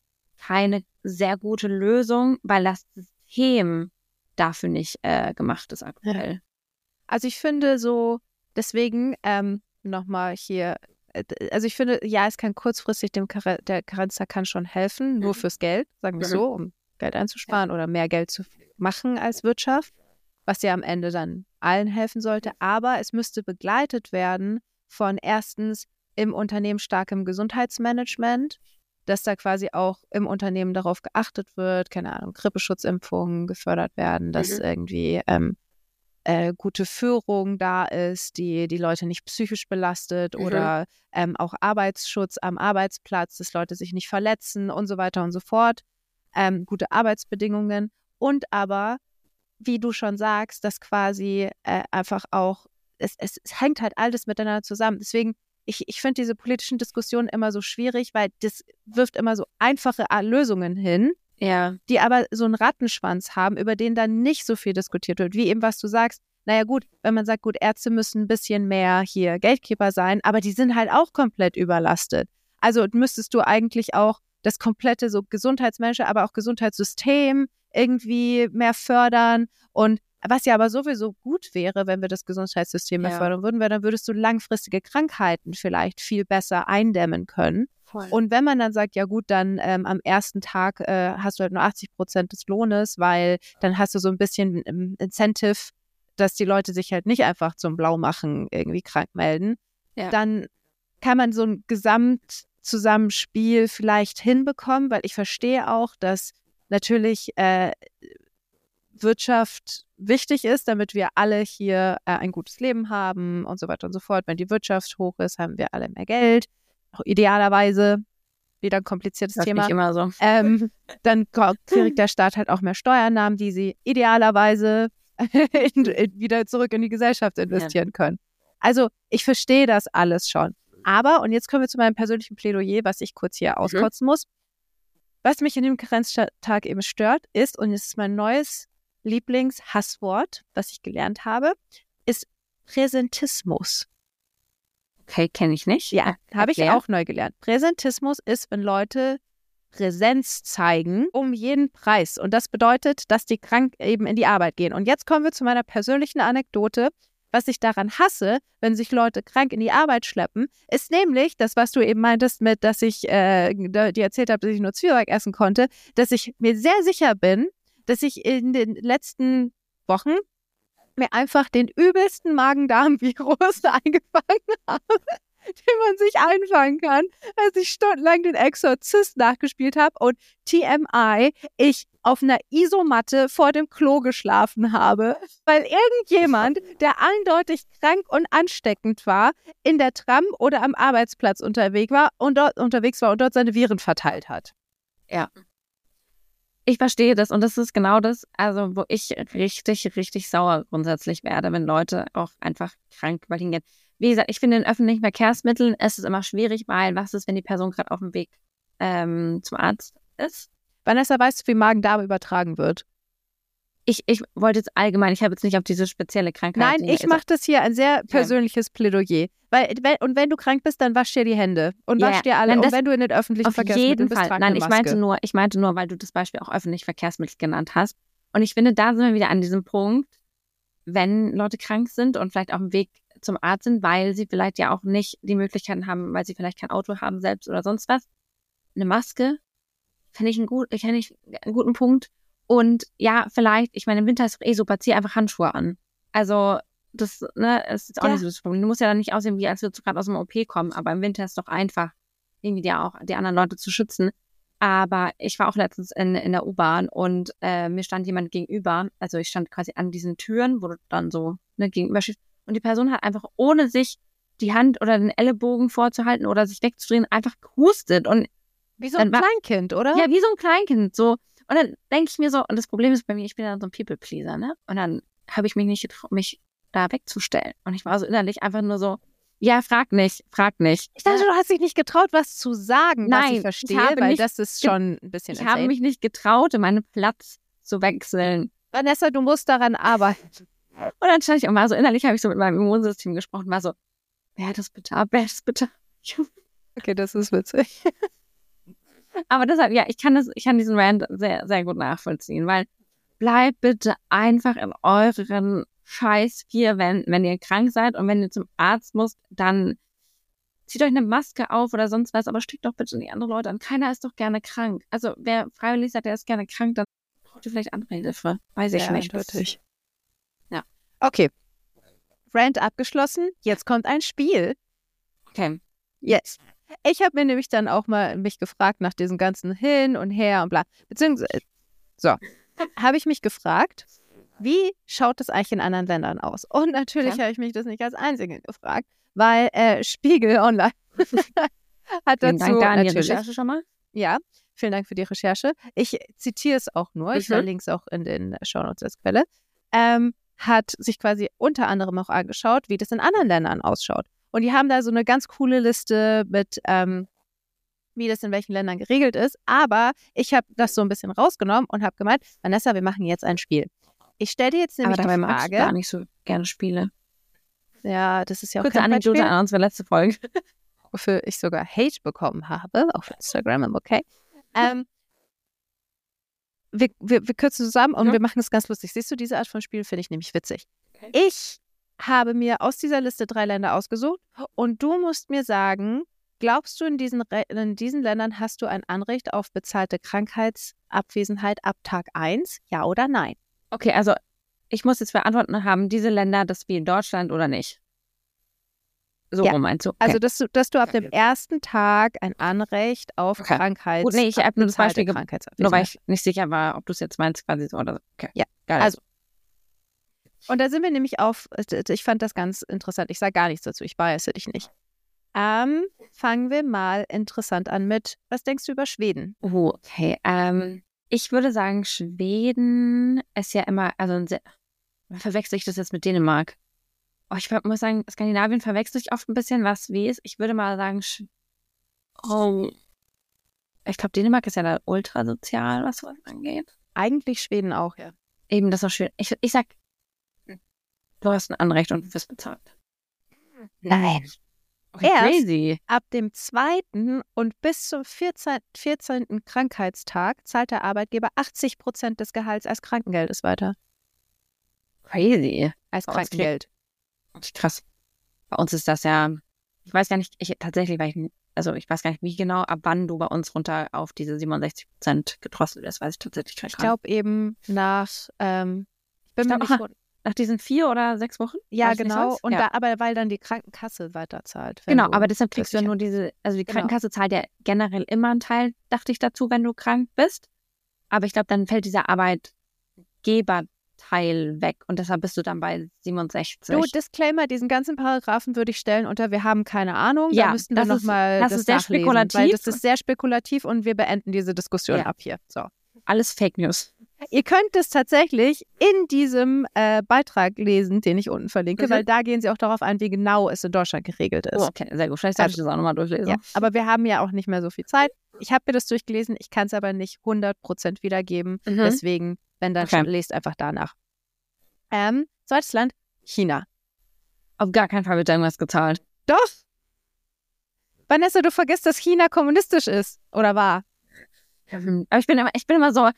keine sehr gute Lösung, weil das System dafür nicht äh, gemacht ist aktuell. Also ich finde so, deswegen ähm, nochmal hier, äh, also ich finde, ja, es kann kurzfristig dem Kar der Karenzzeit kann schon helfen, nur Mhm. fürs Geld, sagen wir Mhm. so, um Geld einzusparen oder mehr Geld zu machen als Wirtschaft, was ja am Ende dann allen helfen sollte. Aber es müsste begleitet werden von erstens im Unternehmen starkem Gesundheitsmanagement, dass da quasi auch im Unternehmen darauf geachtet wird, keine Ahnung, Grippeschutzimpfungen gefördert werden, dass Mhm. irgendwie ähm, äh, gute Führung da ist, die die Leute nicht psychisch belastet Mhm. oder ähm, auch Arbeitsschutz am Arbeitsplatz, dass Leute sich nicht verletzen und so weiter und so fort. Ähm, gute Arbeitsbedingungen und aber, wie du schon sagst, dass quasi äh, einfach auch, es, es, es hängt halt alles miteinander zusammen. Deswegen, ich, ich finde diese politischen Diskussionen immer so schwierig, weil das wirft immer so einfache Lösungen hin, Ja. die aber so einen Rattenschwanz haben, über den dann nicht so viel diskutiert wird. Wie eben, was du sagst, naja gut, wenn man sagt, gut, Ärzte müssen ein bisschen mehr hier Gatekeeper sein, aber die sind halt auch komplett überlastet. Also müsstest du eigentlich auch das komplette so Gesundheitsmenschen, aber auch Gesundheitssystem irgendwie mehr fördern. Und was ja aber sowieso gut wäre, wenn wir das Gesundheitssystem mehr Ja. fördern würden, weil dann würdest du langfristige Krankheiten vielleicht viel besser eindämmen können. Voll. Und wenn man dann sagt, ja gut, dann ähm, am ersten Tag äh, hast du halt nur achtzig Prozent des Lohnes, weil dann hast du so ein bisschen ähm, Incentive, dass die Leute sich halt nicht einfach zum Blaumachen irgendwie krank melden, Ja. dann kann man so ein Gesamtzusammenspiel vielleicht hinbekommen, weil ich verstehe auch, dass natürlich äh, Wirtschaft wichtig ist, damit wir alle hier äh, ein gutes Leben haben und so weiter und so fort. Wenn die Wirtschaft hoch ist, haben wir alle mehr Geld. Auch idealerweise, wieder ein kompliziertes Das ist Thema. nicht immer so. Ähm, dann ko- kriegt der Staat halt auch mehr Steuernahmen, die sie idealerweise in, in, wieder zurück in die Gesellschaft investieren können. Also ich verstehe das alles schon. Aber, und jetzt kommen wir zu meinem persönlichen Plädoyer, was ich kurz hier auskotzen muss. Was mich in dem Karenztag eben stört, ist, und es ist mein neues Lieblingshasswort, was ich gelernt habe, ist Präsentismus. Okay, kenne ich nicht. Ja, habe ich Erklär. auch neu gelernt. Präsentismus ist, wenn Leute Präsenz zeigen um jeden Preis. Und das bedeutet, dass die krank eben in die Arbeit gehen. Und jetzt kommen wir zu meiner persönlichen Anekdote. Was ich daran hasse, wenn sich Leute krank in die Arbeit schleppen, ist nämlich das, was du eben meintest mit, dass ich äh, dir erzählt habe, dass ich nur Zwieback essen konnte, dass ich mir sehr sicher bin, dass ich in den letzten Wochen mir einfach den übelsten Magen-Darm-Virus eingefangen habe, den man sich einfangen kann, als ich stundenlang den Exorzist nachgespielt habe und T M I, ich auf einer Isomatte vor dem Klo geschlafen habe, weil irgendjemand, der eindeutig krank und ansteckend war, in der Tram oder am Arbeitsplatz unterwegs war und dort unterwegs war und dort seine Viren verteilt hat. Ja. Ich verstehe das und das ist genau das, also wo ich richtig, richtig sauer grundsätzlich werde, wenn Leute auch einfach krank überlegen gehen. Wie gesagt, ich finde in öffentlichen Verkehrsmitteln ist es immer schwierig, weil was ist, wenn die Person gerade auf dem Weg ähm, zum Arzt ist? Vanessa, weißt du, wie Magen-Darm übertragen wird? Ich, ich wollte jetzt allgemein, ich habe jetzt nicht auf diese spezielle Krankheit. Nein, ich mache das hier ein sehr persönliches Plädoyer. Weil, wenn, und wenn du krank bist, dann wasch dir die Hände und Ja, wasch dir alle. nein, Und das- wenn du in den öffentlichen Auf Verkehrsmitteln jeden bist, Fall. trag Nein, eine ich Maske. meinte nur, ich meinte nur, weil du das Beispiel auch öffentlich Verkehrsmittel genannt hast. Und ich finde, da sind wir wieder an diesem Punkt, wenn Leute krank sind und vielleicht auf dem Weg zum Arzt sind, weil sie vielleicht ja auch nicht die Möglichkeiten haben, weil sie vielleicht kein Auto haben selbst oder sonst was. Eine Maske finde ich einen, gut, finde ich einen guten Punkt. Und ja, vielleicht, ich meine, im Winter ist doch eh super, zieh einfach Handschuhe an. Also das, ne, ist jetzt auch Ja. nicht so das Problem. Du musst ja dann nicht aussehen, wie als würdest du gerade aus dem O P kommen, aber im Winter ist es doch einfach, irgendwie ja auch die anderen Leute zu schützen. Aber ich war auch letztens in, in der U-Bahn und äh, mir stand jemand gegenüber, also ich stand quasi an diesen Türen, wo du dann so ne, gegenüber stehst. Und die Person hat einfach, ohne sich die Hand oder den Ellenbogen vorzuhalten oder sich wegzudrehen, einfach gehustet. Und Wie so ein Dann war- Kleinkind, oder? ja, wie so ein Kleinkind, so. Und dann denke ich mir so, und das Problem ist bei mir, ich bin dann so ein People-Pleaser, ne? Und dann habe ich mich nicht getraut, mich da wegzustellen. Und ich war so innerlich einfach nur so, ja, frag nicht, frag nicht. Ich dachte, du hast dich nicht getraut, was zu sagen, was Nein, ich ich verstehe, habe weil nicht das ist ge- schon ein bisschen Ich insane. habe mich nicht getraut, meinen Platz zu wechseln. Vanessa, du musst daran arbeiten. Und dann stand ich und war so, innerlich habe ich so mit meinem Immunsystem gesprochen, war so, wer das bitte ab, wer das bitte. Okay, das ist witzig. Aber deshalb, ja, ich kann das, ich kann diesen Rant sehr, sehr gut nachvollziehen, weil bleibt bitte einfach in euren Scheiß hier, wenn, wenn ihr krank seid und wenn ihr zum Arzt müsst, dann zieht euch eine Maske auf oder sonst was, aber steckt doch bitte nicht andere Leute an. Keiner ist doch gerne krank. Also wer freiwillig sagt, der ist gerne krank, dann braucht ihr vielleicht andere Hilfe. Weiß ich Sehr nicht. eindeutig. Ja. Okay. Rant abgeschlossen. Jetzt kommt ein Spiel. Okay. Yes. Ich habe mir nämlich dann auch mal mich gefragt nach diesem ganzen Hin und Her und bla. Beziehungsweise, so, habe ich mich gefragt, wie schaut das eigentlich in anderen Ländern aus? Und natürlich Okay. habe ich mich das nicht als Einzige gefragt, weil äh, Spiegel Online hat Vielen dazu Dank da an die natürlich, Recherche schon mal. ja, vielen Dank für die Recherche. Ich zitiere es auch nur, ich Mhm. verlinke es auch in den Shownotes als Quelle, ähm, hat sich quasi unter anderem auch angeschaut, wie das in anderen Ländern ausschaut. Und die haben da so eine ganz coole Liste mit, ähm, wie das in welchen Ländern geregelt ist. Aber ich habe das so ein bisschen rausgenommen und habe gemeint, Vanessa, wir machen jetzt ein Spiel. Ich stelle dir jetzt nämlich Aber dabei die mag ich Frage. gar nicht so gerne Spiele. Ja, das ist ja auch Kurze kein Anekdote Brettspiel, an unsere letzte Folge. wofür ich sogar Hate bekommen habe auf Instagram, okay. Ähm, wir, wir, wir kürzen zusammen und Ja. wir machen es ganz lustig. Siehst du, diese Art von Spiel finde ich nämlich witzig. Okay. Ich habe mir aus dieser Liste drei Länder ausgesucht und du musst mir sagen, glaubst du, in diesen, Re- in diesen Ländern hast du ein Anrecht auf bezahlte Krankheitsabwesenheit ab Tag eins? Ja oder nein? Okay, also ich muss jetzt beantworten, haben diese Länder das wie in Deutschland oder nicht? So Ja. rum meinst du? Okay. Also, dass du, dass du ab dem ersten Tag ein Anrecht auf Okay. Krankheits Gut, nee, ich habe nur das bezahlte Beispiel ge- Krankheitsabwesenheit. Nur weil ich nicht sicher war, ob du es jetzt meinst, quasi so oder so. Okay. Ja, Geil. also- Und da sind wir nämlich auf, ich fand das ganz interessant. Ich sage gar nichts dazu, ich biase dich nicht. Ähm, fangen wir mal interessant an mit, was denkst du über Schweden? Oh, okay. Ähm, ich würde sagen, Schweden ist ja immer, also ein sehr, verwechsel ich das jetzt mit Dänemark? Oh, ich muss sagen, Skandinavien verwechsel ich oft ein bisschen, was wie ist. Ich würde mal sagen, Sch oh, ich glaube, Dänemark ist ja da ultrasozial, was sowas angeht. Eigentlich Schweden auch, ja. Eben, das ist auch schön. Ich, ich sag, du hast ein Anrecht und wirst bezahlt. Nein. Okay, Erst- crazy. Ab dem zweiten und bis zum vierzehnten Krankheitstag zahlt der Arbeitgeber achtzig Prozent des Gehalts als Krankengeldes weiter. Crazy. Als Bei uns Krankengeld. Krass. Bei uns ist das ja, ich weiß gar nicht, ich tatsächlich, weil ich, also ich weiß gar nicht, wie genau, ab wann du bei uns runter auf diese siebenundsechzig Prozent gedrosselt wirst, weiß ich tatsächlich gar nicht. Ich glaube eben nach, ähm, ich bin Ich mir glaub, nicht aha. wund- Nach diesen vier oder sechs Wochen? Ja, War das nicht genau. was? Und ja. da, aber weil dann die Krankenkasse weiterzahlt. wenn Genau, du aber deshalb kriegst du ja plötzlich- nur diese, also die Genau. Krankenkasse zahlt ja generell immer einen Teil, dachte ich dazu, wenn du krank bist. Aber ich glaube, dann fällt dieser Arbeitgeberteil weg und deshalb bist du dann bei siebenundsechzig. Du, Disclaimer, diesen ganzen Paragraphen würde ich stellen unter wir haben keine Ahnung. Ja, da müssten wir das ist- nochmal das das ist sehr nachlesen, spekulativ. weil das ist sehr spekulativ und wir beenden diese Diskussion Ja. ab hier. So. Alles Fake News. Ihr könnt es tatsächlich in diesem äh, Beitrag lesen, den ich unten verlinke, Mhm. weil da gehen sie auch darauf ein, wie genau es in Deutschland geregelt ist. Oh, okay, sehr gut. Vielleicht sollte ich das auch nochmal durchlesen. Ja, aber wir haben ja auch nicht mehr so viel Zeit. Ich habe mir das durchgelesen, ich kann es aber nicht hundert Prozent wiedergeben. Mhm. Deswegen, wenn dann Okay. schon, lest einfach danach. Ähm, zweites Land, China. Auf gar keinen Fall wird da irgendwas gezahlt. Doch. Vanessa, du vergisst, dass China kommunistisch ist. Oder war? Aber ich bin immer, ich bin immer so,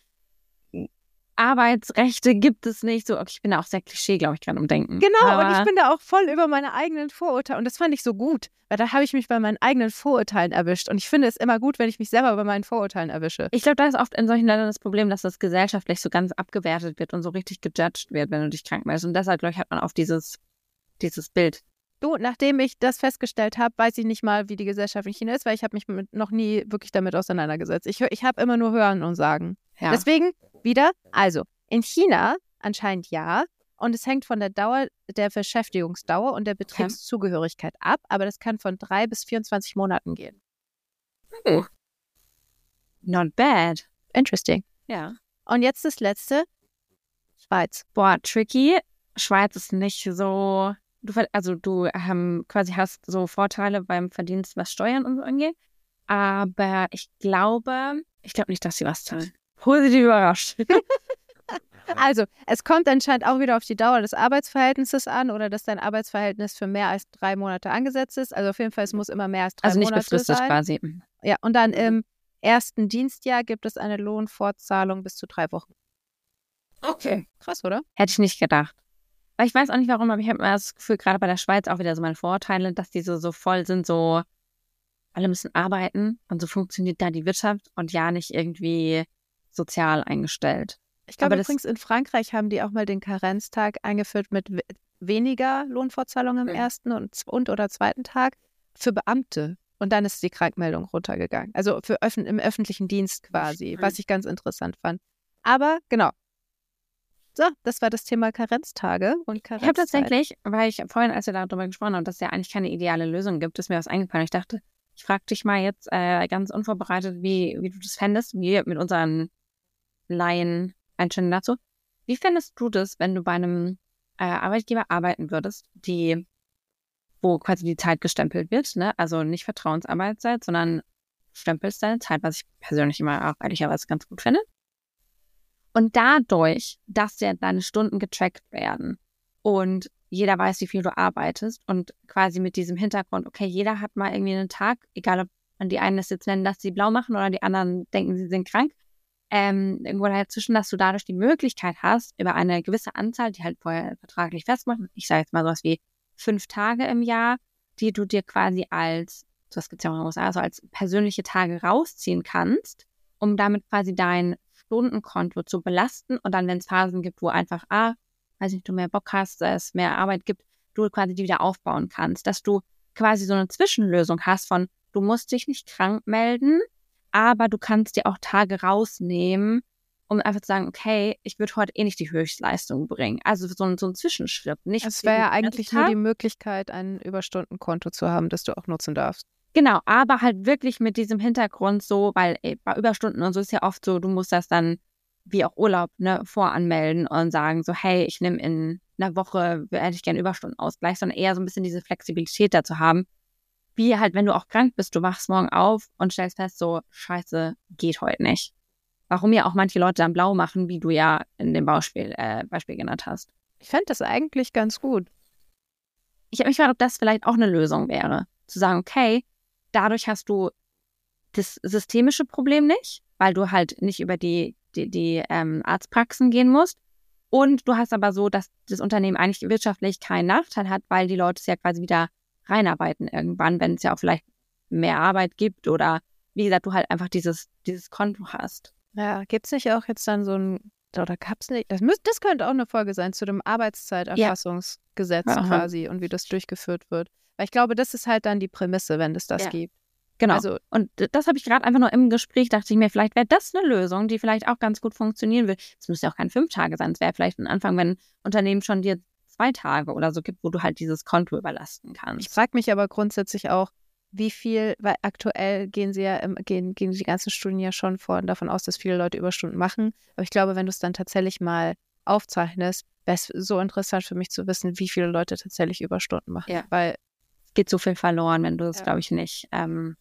Arbeitsrechte gibt es nicht. So, okay, ich bin da auch sehr Klischee, glaube ich, gerade am Denken. Genau, aber und ich bin da auch voll über meine eigenen Vorurteile. Und das fand ich so gut, weil da habe ich mich bei meinen eigenen Vorurteilen erwischt. Und ich finde es immer gut, wenn ich mich selber bei meinen Vorurteilen erwische. Ich glaube, da ist oft in solchen Ländern das Problem, dass das gesellschaftlich so ganz abgewertet wird und so richtig gejudged wird, wenn du dich krank meldest. Und deshalb, glaube ich, hat man oft dieses, dieses Bild. Du, nachdem ich das festgestellt habe, weiß ich nicht mal, wie die Gesellschaft in China ist, weil ich habe mich mit, noch nie wirklich damit auseinandergesetzt. Ich, hör- ich habe immer nur hören und sagen. Ja. Deswegen wieder, also in China anscheinend ja. Und es hängt von der Dauer, der Beschäftigungsdauer und der Betriebszugehörigkeit ab. Aber das kann von drei bis vierundzwanzig Monaten gehen. Oh. Not bad. Interesting. Ja. Und jetzt das letzte. Schweiz. Boah, tricky. Schweiz ist nicht so, du, ver- also du ähm, quasi hast so Vorteile beim Verdienst, was Steuern und so angeht. Aber ich glaube, ich glaube nicht, dass sie was zahlen. Positiv überrascht. Also, es kommt anscheinend auch wieder auf die Dauer des Arbeitsverhältnisses an oder dass dein Arbeitsverhältnis für mehr als drei Monate angesetzt ist. Also auf jeden Fall, es muss immer mehr als drei Also nicht Monate befristet sein. quasi. Ja, und dann im ersten Dienstjahr gibt es eine Lohnfortzahlung bis zu drei Wochen. Okay. Krass, oder? Hätte ich nicht gedacht. Weil ich weiß auch nicht warum, aber ich habe immer das Gefühl, gerade bei der Schweiz auch wieder so meine Vorurteile, dass die so, so voll sind, so alle müssen arbeiten und so funktioniert da die Wirtschaft und ja nicht irgendwie sozial eingestellt. Ich glaube Aber das- übrigens, in Frankreich haben die auch mal den Karenztag eingeführt mit we- weniger Lohnfortzahlung im Mhm. ersten und, z- und oder zweiten Tag für Beamte. Und dann ist die Krankmeldung runtergegangen. Also für öffn im öffentlichen Dienst quasi, was ich ganz interessant fand. Aber genau. So, das war das Thema Karenztage und Ich habe Karenzzeit. tatsächlich, weil ich vorhin, als wir darüber gesprochen haben, dass es ja eigentlich keine ideale Lösung gibt, ist mir was eingefallen. Ich dachte, ich frage dich mal jetzt äh, ganz unvorbereitet, wie, wie du das fändest, wir mit unseren Laien Einstellungen dazu. Wie fändest du das, wenn du bei einem äh, Arbeitgeber arbeiten würdest, die wo quasi die Zeit gestempelt wird, ne? Also nicht Vertrauensarbeitszeit, sondern stempelst deine Zeit, was ich persönlich immer auch ehrlicherweise ganz gut finde. Und dadurch, dass ja deine Stunden getrackt werden und jeder weiß, wie viel du arbeitest und quasi mit diesem Hintergrund, okay, jeder hat mal irgendwie einen Tag, egal ob man die einen das jetzt nennen, dass sie blau machen oder die anderen denken, sie sind krank, ähm, irgendwo dazwischen, dass du dadurch die Möglichkeit hast, über eine gewisse Anzahl, die halt vorher vertraglich festmachen, ich sage jetzt mal sowas wie fünf Tage im Jahr, die du dir quasi als, das gibt es ja auch in den U S A, also als persönliche Tage rausziehen kannst, um damit quasi dein Stundenkonto zu belasten und dann, wenn es Phasen gibt, wo einfach, ah, weiß nicht, du mehr Bock hast, es mehr Arbeit gibt, du quasi die wieder aufbauen kannst, dass du quasi so eine Zwischenlösung hast von, du musst dich nicht krank melden, aber du kannst dir auch Tage rausnehmen, um einfach zu sagen, okay, ich würde heute eh nicht die Höchstleistung bringen. Also so ein, so ein Zwischenschritt. Nicht Es wäre ja eigentlich nur Tag. die Möglichkeit, ein Überstundenkonto zu haben, das du auch nutzen darfst. Genau, aber halt wirklich mit diesem Hintergrund so, weil ey, bei Überstunden und so ist ja oft so, du musst das dann wie auch Urlaub ne, voranmelden und sagen so, hey, ich nehme in einer Woche, hätte ich gerne Überstundenausgleich, sondern eher so ein bisschen diese Flexibilität dazu haben. Wie halt, wenn du auch krank bist, du wachst morgen auf und stellst fest, so, scheiße, geht heute nicht. Warum ja auch manche Leute dann blau machen, wie du ja in dem Beispiel, äh, Beispiel genannt hast. Ich fände das eigentlich ganz gut. Ich habe mich gefragt, ob das vielleicht auch eine Lösung wäre. Zu sagen, okay, dadurch hast du das systemische Problem nicht, weil du halt nicht über die, die, die ähm, Arztpraxen gehen musst. Und du hast aber so, dass das Unternehmen eigentlich wirtschaftlich keinen Nachteil hat, weil die Leute es ja quasi wieder reinarbeiten irgendwann, wenn es ja auch vielleicht mehr Arbeit gibt oder wie gesagt, du halt einfach dieses, dieses Konto hast. Ja, gibt es nicht auch jetzt dann so ein, oder gab es nicht, das, müß, das könnte auch eine Folge sein zu dem Arbeitszeiterfassungsgesetz Ja. quasi und wie das durchgeführt wird. Weil ich glaube, das ist halt dann die Prämisse, wenn es das Ja. gibt. Genau. Also, und das habe ich gerade einfach nur im Gespräch, dachte ich mir, vielleicht wäre das eine Lösung, die vielleicht auch ganz gut funktionieren will. Es müsste ja auch kein fünf Tage sein. Es wäre vielleicht ein Anfang, wenn ein Unternehmen schon dir zwei Tage oder so gibt, wo du halt dieses Konto überlasten kannst. ich frage mich aber grundsätzlich auch, wie viel, weil aktuell gehen sie ja, im, gehen, gehen die ganzen Studien ja schon von, davon aus, dass viele Leute Überstunden machen. Aber ich glaube, wenn du es dann tatsächlich mal aufzeichnest, wäre es so interessant für mich zu wissen, wie viele Leute tatsächlich Überstunden machen. Ja. Weil Es geht so viel verloren, wenn du es, Ja. glaube ich, nicht ähm,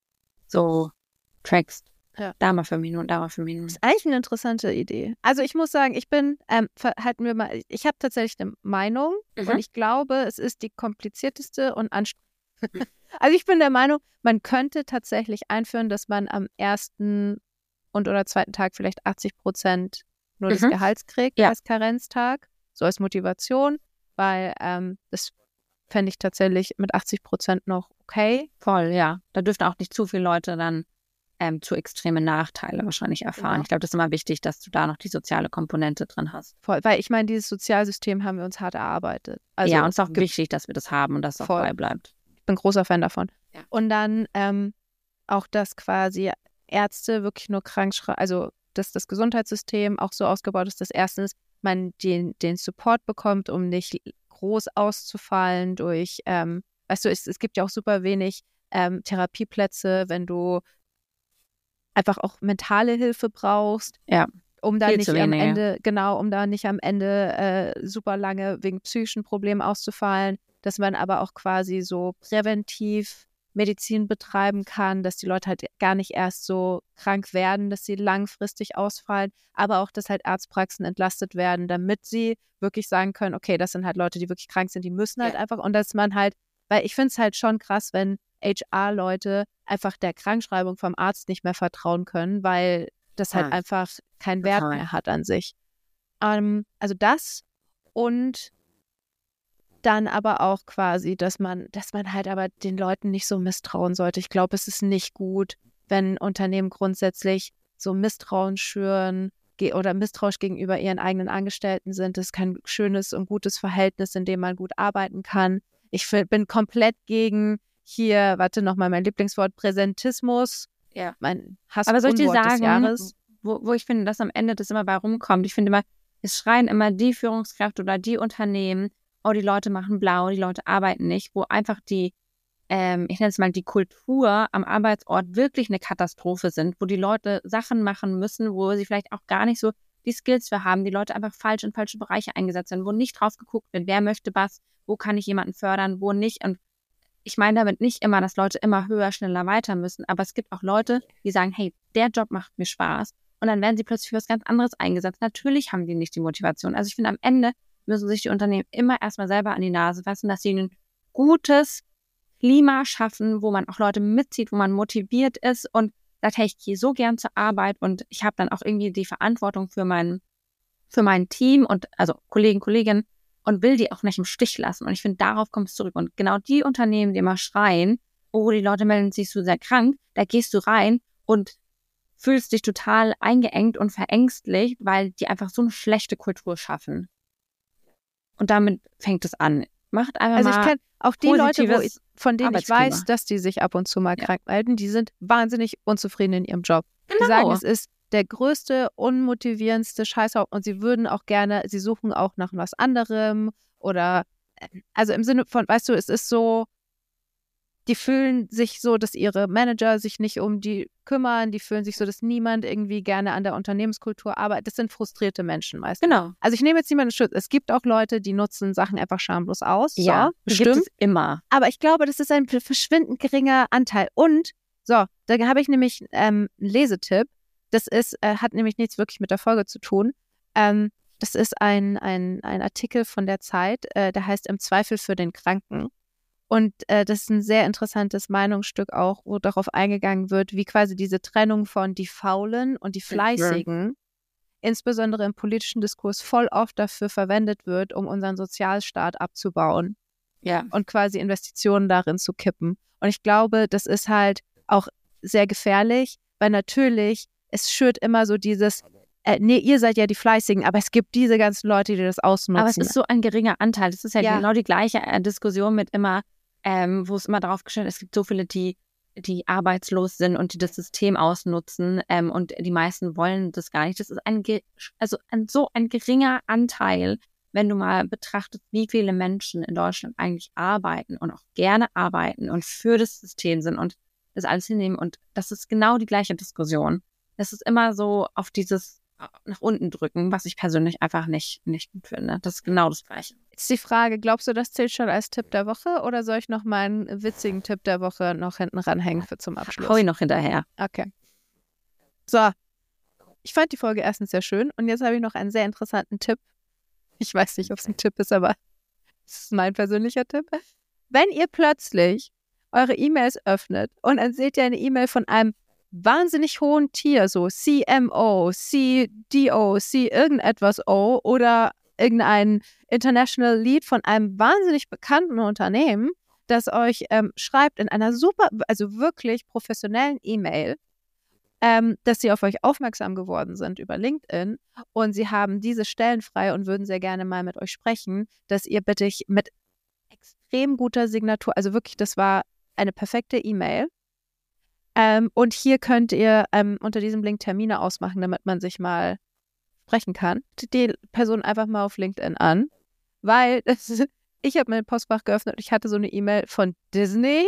so trackst. Ja. Da mal fünf Minuten, da mal fünf Minuten. ist eigentlich eine interessante Idee. Also ich muss sagen, ich bin, ähm, ver- halten wir mal, ich habe tatsächlich eine Meinung Mhm. und ich glaube, es ist die komplizierteste und anstrengende. Also ich bin der Meinung, man könnte tatsächlich einführen, dass man am ersten und oder zweiten Tag vielleicht achtzig Prozent nur des Mhm. Gehalts kriegt Ja. als Karenztag, so als Motivation, weil ähm, das fände ich tatsächlich mit achtzig Prozent noch okay. Voll, ja. Da dürften auch nicht zu viele Leute dann ähm, zu extreme Nachteile wahrscheinlich erfahren. Genau. Ich glaube, das ist immer wichtig, dass du da noch die soziale Komponente drin hast. Voll, weil ich meine, dieses Sozialsystem haben wir uns hart erarbeitet. Also ja, und es ist auch ge- wichtig, dass wir das haben und dass es auch Voll. dabei bleibt. Ich bin großer Fan davon. Ja. Und dann ähm, auch, dass quasi Ärzte wirklich nur krank schreiben, also dass das Gesundheitssystem auch so ausgebaut ist, dass erstens man den, den Support bekommt, um nicht groß auszufallen durch, ähm, weißt du, es, es gibt ja auch super wenig ähm, Therapieplätze, wenn du einfach auch mentale Hilfe brauchst. Ja, um da viel nicht zu am wenige. Ende, genau, um da nicht am Ende äh, super lange wegen psychischen Problemen auszufallen, dass man aber auch quasi so präventiv Medizin betreiben kann, dass die Leute halt gar nicht erst so krank werden, dass sie langfristig ausfallen, aber auch, dass halt Arztpraxen entlastet werden, damit sie wirklich sagen können, okay, das sind halt Leute, die wirklich krank sind, die müssen halt Ja. einfach, und dass man halt, weil ich finde es halt schon krass, wenn H R-Leute einfach der Krankschreibung vom Arzt nicht mehr vertrauen können, weil das halt Ah, einfach keinen Wert total. mehr hat an sich. Ähm, also das und dann aber auch quasi, dass man, dass man halt aber den Leuten nicht so misstrauen sollte. Ich glaube, es ist nicht gut, wenn Unternehmen grundsätzlich so Misstrauen schüren ge- oder misstrauisch gegenüber ihren eigenen Angestellten sind. Das ist kein schönes und gutes Verhältnis, in dem man gut arbeiten kann. Ich fi- bin komplett gegen hier, warte nochmal, mein Lieblingswort, Präsentismus. Ja. Mein Hass Aber soll ich dir Unwort des sagen, Jahres. wo, wo ich finde, dass am Ende das immer bei rumkommt? Ich finde immer, es schreien immer die Führungskräfte oder die Unternehmen, oh, die Leute machen blau, die Leute arbeiten nicht, wo einfach die, ähm, ich nenne es mal die Kultur am Arbeitsort wirklich eine Katastrophe sind, wo die Leute Sachen machen müssen, wo sie vielleicht auch gar nicht so die Skills für haben, die Leute einfach falsch in falsche Bereiche eingesetzt werden, wo nicht drauf geguckt wird, wer möchte was, wo kann ich jemanden fördern, wo nicht. Und ich meine damit nicht immer, dass Leute immer höher, schneller weiter müssen, aber es gibt auch Leute, die sagen, hey, der Job macht mir Spaß und dann werden sie plötzlich für was ganz anderes eingesetzt. Natürlich haben die nicht die Motivation. Also ich finde, am Ende müssen sich die Unternehmen immer erstmal selber an die Nase fassen, dass sie ein gutes Klima schaffen, wo man auch Leute mitzieht, wo man motiviert ist und sagt, hey, ich gehe so gern zur Arbeit und ich habe dann auch irgendwie die Verantwortung für mein, für mein Team und also Kollegen, Kolleginnen und will die auch nicht im Stich lassen. Und ich finde, darauf kommt es zurück. Und genau die Unternehmen, die immer schreien, oh, die Leute melden sich so sehr krank, da gehst du rein und fühlst dich total eingeengt und verängstlich, weil die einfach so eine schlechte Kultur schaffen. Und damit fängt es an. Macht einfach Also mal ich kenne auch die Leute, wo ich, von denen ich Arbeitsklima. weiß, dass die sich ab und zu mal Ja. krank melden, die sind wahnsinnig unzufrieden in ihrem Job. Genau. Die sagen, es ist der größte, unmotivierendste Scheißhaufen und sie würden auch gerne, sie suchen auch nach was anderem oder, also im Sinne von, weißt du, es ist so, die fühlen sich so, dass ihre Manager sich nicht um die kümmern, die fühlen sich so, dass niemand irgendwie gerne an der Unternehmenskultur arbeitet. Das sind frustrierte Menschen meistens. Genau. Also ich nehme jetzt niemanden Schutz. Es gibt auch Leute, die nutzen Sachen einfach schamlos aus. Ja, so, die bestimmt. gibt es immer. Aber ich glaube, das ist ein verschwindend geringer Anteil. Und, so, da habe ich nämlich ähm, einen Lesetipp. Das ist, äh, hat nämlich nichts wirklich mit der Folge zu tun. Ähm, das ist ein, ein, ein Artikel von der Zeit, äh, der heißt Im Zweifel für den Kranken. Und äh, das ist ein sehr interessantes Meinungsstück auch, wo darauf eingegangen wird, wie quasi diese Trennung von die Faulen und die Fleißigen, insbesondere im politischen Diskurs, voll oft dafür verwendet wird, um unseren Sozialstaat abzubauen Ja. und quasi Investitionen darin zu kippen. Und ich glaube, das ist halt auch sehr gefährlich, weil natürlich, es schürt immer so dieses, äh, nee, ihr seid ja die Fleißigen, aber es gibt diese ganzen Leute, die das ausnutzen. Aber es ist so ein geringer Anteil. Das ist ja, Ja. genau die gleiche äh, Diskussion mit immer, ähm, wo es immer darauf gestellt ist, es gibt so viele, die, die arbeitslos sind und die das System ausnutzen ähm, und die meisten wollen das gar nicht. Das ist ein, ge- also ein, so ein geringer Anteil, wenn du mal betrachtest, wie viele Menschen in Deutschland eigentlich arbeiten und auch gerne arbeiten und für das System sind und das alles hinnehmen. Und das ist genau die gleiche Diskussion. Das ist immer so auf dieses nach unten drücken, was ich persönlich einfach nicht, nicht gut finde. Das ist genau das Gleiche. Ist die Frage, glaubst du, das zählt schon als Tipp der Woche oder soll ich noch meinen witzigen Tipp der Woche noch hinten ranhängen für zum Abschluss? Hau ihn noch hinterher. Okay. So, ich fand die Folge erstens sehr schön und jetzt habe ich noch einen sehr interessanten Tipp. Ich weiß nicht, ob es ein Tipp ist, aber es ist mein persönlicher Tipp. Wenn ihr plötzlich eure E-Mails öffnet und dann seht ihr eine E-Mail von einem wahnsinnig hohen Tier, so C M O, C D O, C irgendetwas O oder irgendein International Lead von einem wahnsinnig bekannten Unternehmen, das euch ähm, schreibt in einer super, also wirklich professionellen E-Mail, ähm, dass sie auf euch aufmerksam geworden sind über LinkedIn und sie haben diese Stellen frei und würden sehr gerne mal mit euch sprechen, dass ihr bitte mit extrem guter Signatur, also wirklich, das war eine perfekte E-Mail. Ähm, und hier könnt ihr ähm, unter diesem Link Termine ausmachen, damit man sich mal sprechen kann. Die Person einfach mal auf LinkedIn an, weil das, ich habe mein Postfach geöffnet und ich hatte so eine E-Mail von Disney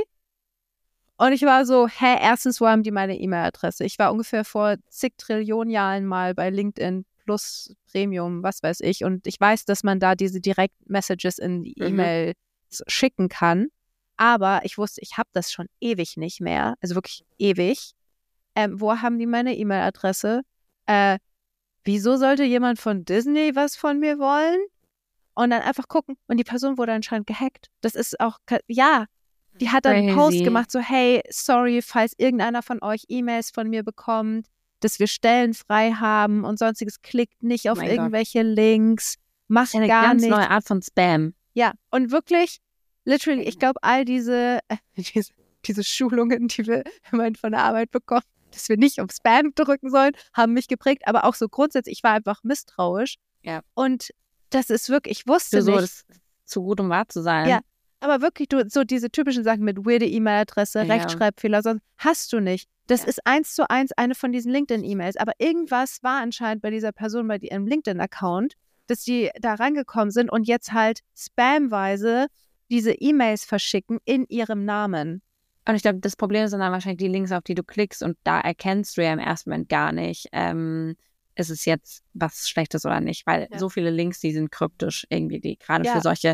und ich war so, hä, erstens, wo haben die meine E-Mail-Adresse? Ich war ungefähr vor zig Trillionen Jahren mal bei LinkedIn Plus Premium, was weiß ich, und ich weiß, dass man da diese Direct-Messages in die Mhm. E-Mail schicken kann. Aber ich wusste, ich habe das schon ewig nicht mehr. Also wirklich ewig. Ähm, wo haben die meine E-Mail-Adresse? Äh, wieso sollte jemand von Disney was von mir wollen? Und dann einfach gucken. Und die Person wurde anscheinend gehackt. Das ist auch, ja, die hat dann einen Post Crazy. gemacht, so, hey, sorry, falls irgendeiner von euch E-Mails von mir bekommt, dass wir Stellen frei haben und sonstiges, klickt nicht auf Mein Gott. irgendwelche Links, macht Eine gar ganz nichts. neue Art von Spam. Ja, und wirklich, literally, ich glaube, all diese, äh, diese, diese Schulungen, die wir immerhin von der Arbeit bekommen, dass wir nicht auf Spam drücken sollen, haben mich geprägt. Aber auch so grundsätzlich, ich war einfach misstrauisch. Ja. Und das ist wirklich, ich wusste Für so nicht. das zu gut, um wahr zu sein. Ja, aber wirklich, du, so diese typischen Sachen mit weirde E-Mail-Adresse, Ja. Rechtschreibfehler, sonst hast du nicht. Das Ja. ist eins zu eins eine von diesen LinkedIn-E-Mails. Aber irgendwas war anscheinend bei dieser Person, bei ihrem LinkedIn-Account, dass die da rangekommen sind und jetzt halt spamweise diese E-Mails verschicken in ihrem Namen. Und ich glaube, das Problem sind dann wahrscheinlich die Links, auf die du klickst und da erkennst du ja im ersten Moment gar nicht, ähm, ist es jetzt was Schlechtes oder nicht, weil Ja. so viele Links, die sind kryptisch irgendwie, die gerade Ja. für solche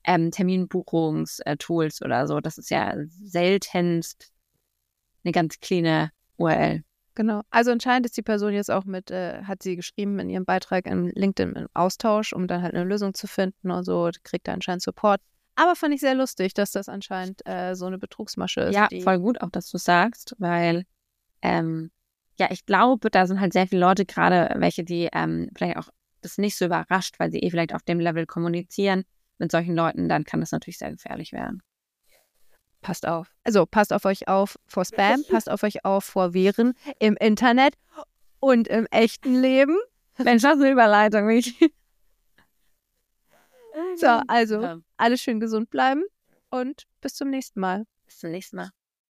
ähm, Terminbuchungstools oder so. Das ist ja seltenst eine ganz cleane U R L. Genau. Also anscheinend ist die Person jetzt auch mit, äh, hat sie geschrieben in ihrem Beitrag in LinkedIn im Austausch, um dann halt eine Lösung zu finden und so, kriegt da anscheinend Support. Aber fand ich sehr lustig, dass das anscheinend äh, so eine Betrugsmasche ist. Ja, die voll gut auch, dass du sagst, weil ähm, ja, ich glaube, da sind halt sehr viele Leute, gerade welche, die ähm, vielleicht auch das nicht so überrascht, weil sie eh vielleicht auf dem Level kommunizieren mit solchen Leuten, dann kann das natürlich sehr gefährlich werden. Passt auf. Also passt auf euch auf vor Spam, passt auf euch auf vor Viren im Internet und im echten Leben. Mensch, das ist eine Überleitung, Michi. So, also, alles schön gesund bleiben und bis zum nächsten Mal. Bis zum nächsten Mal.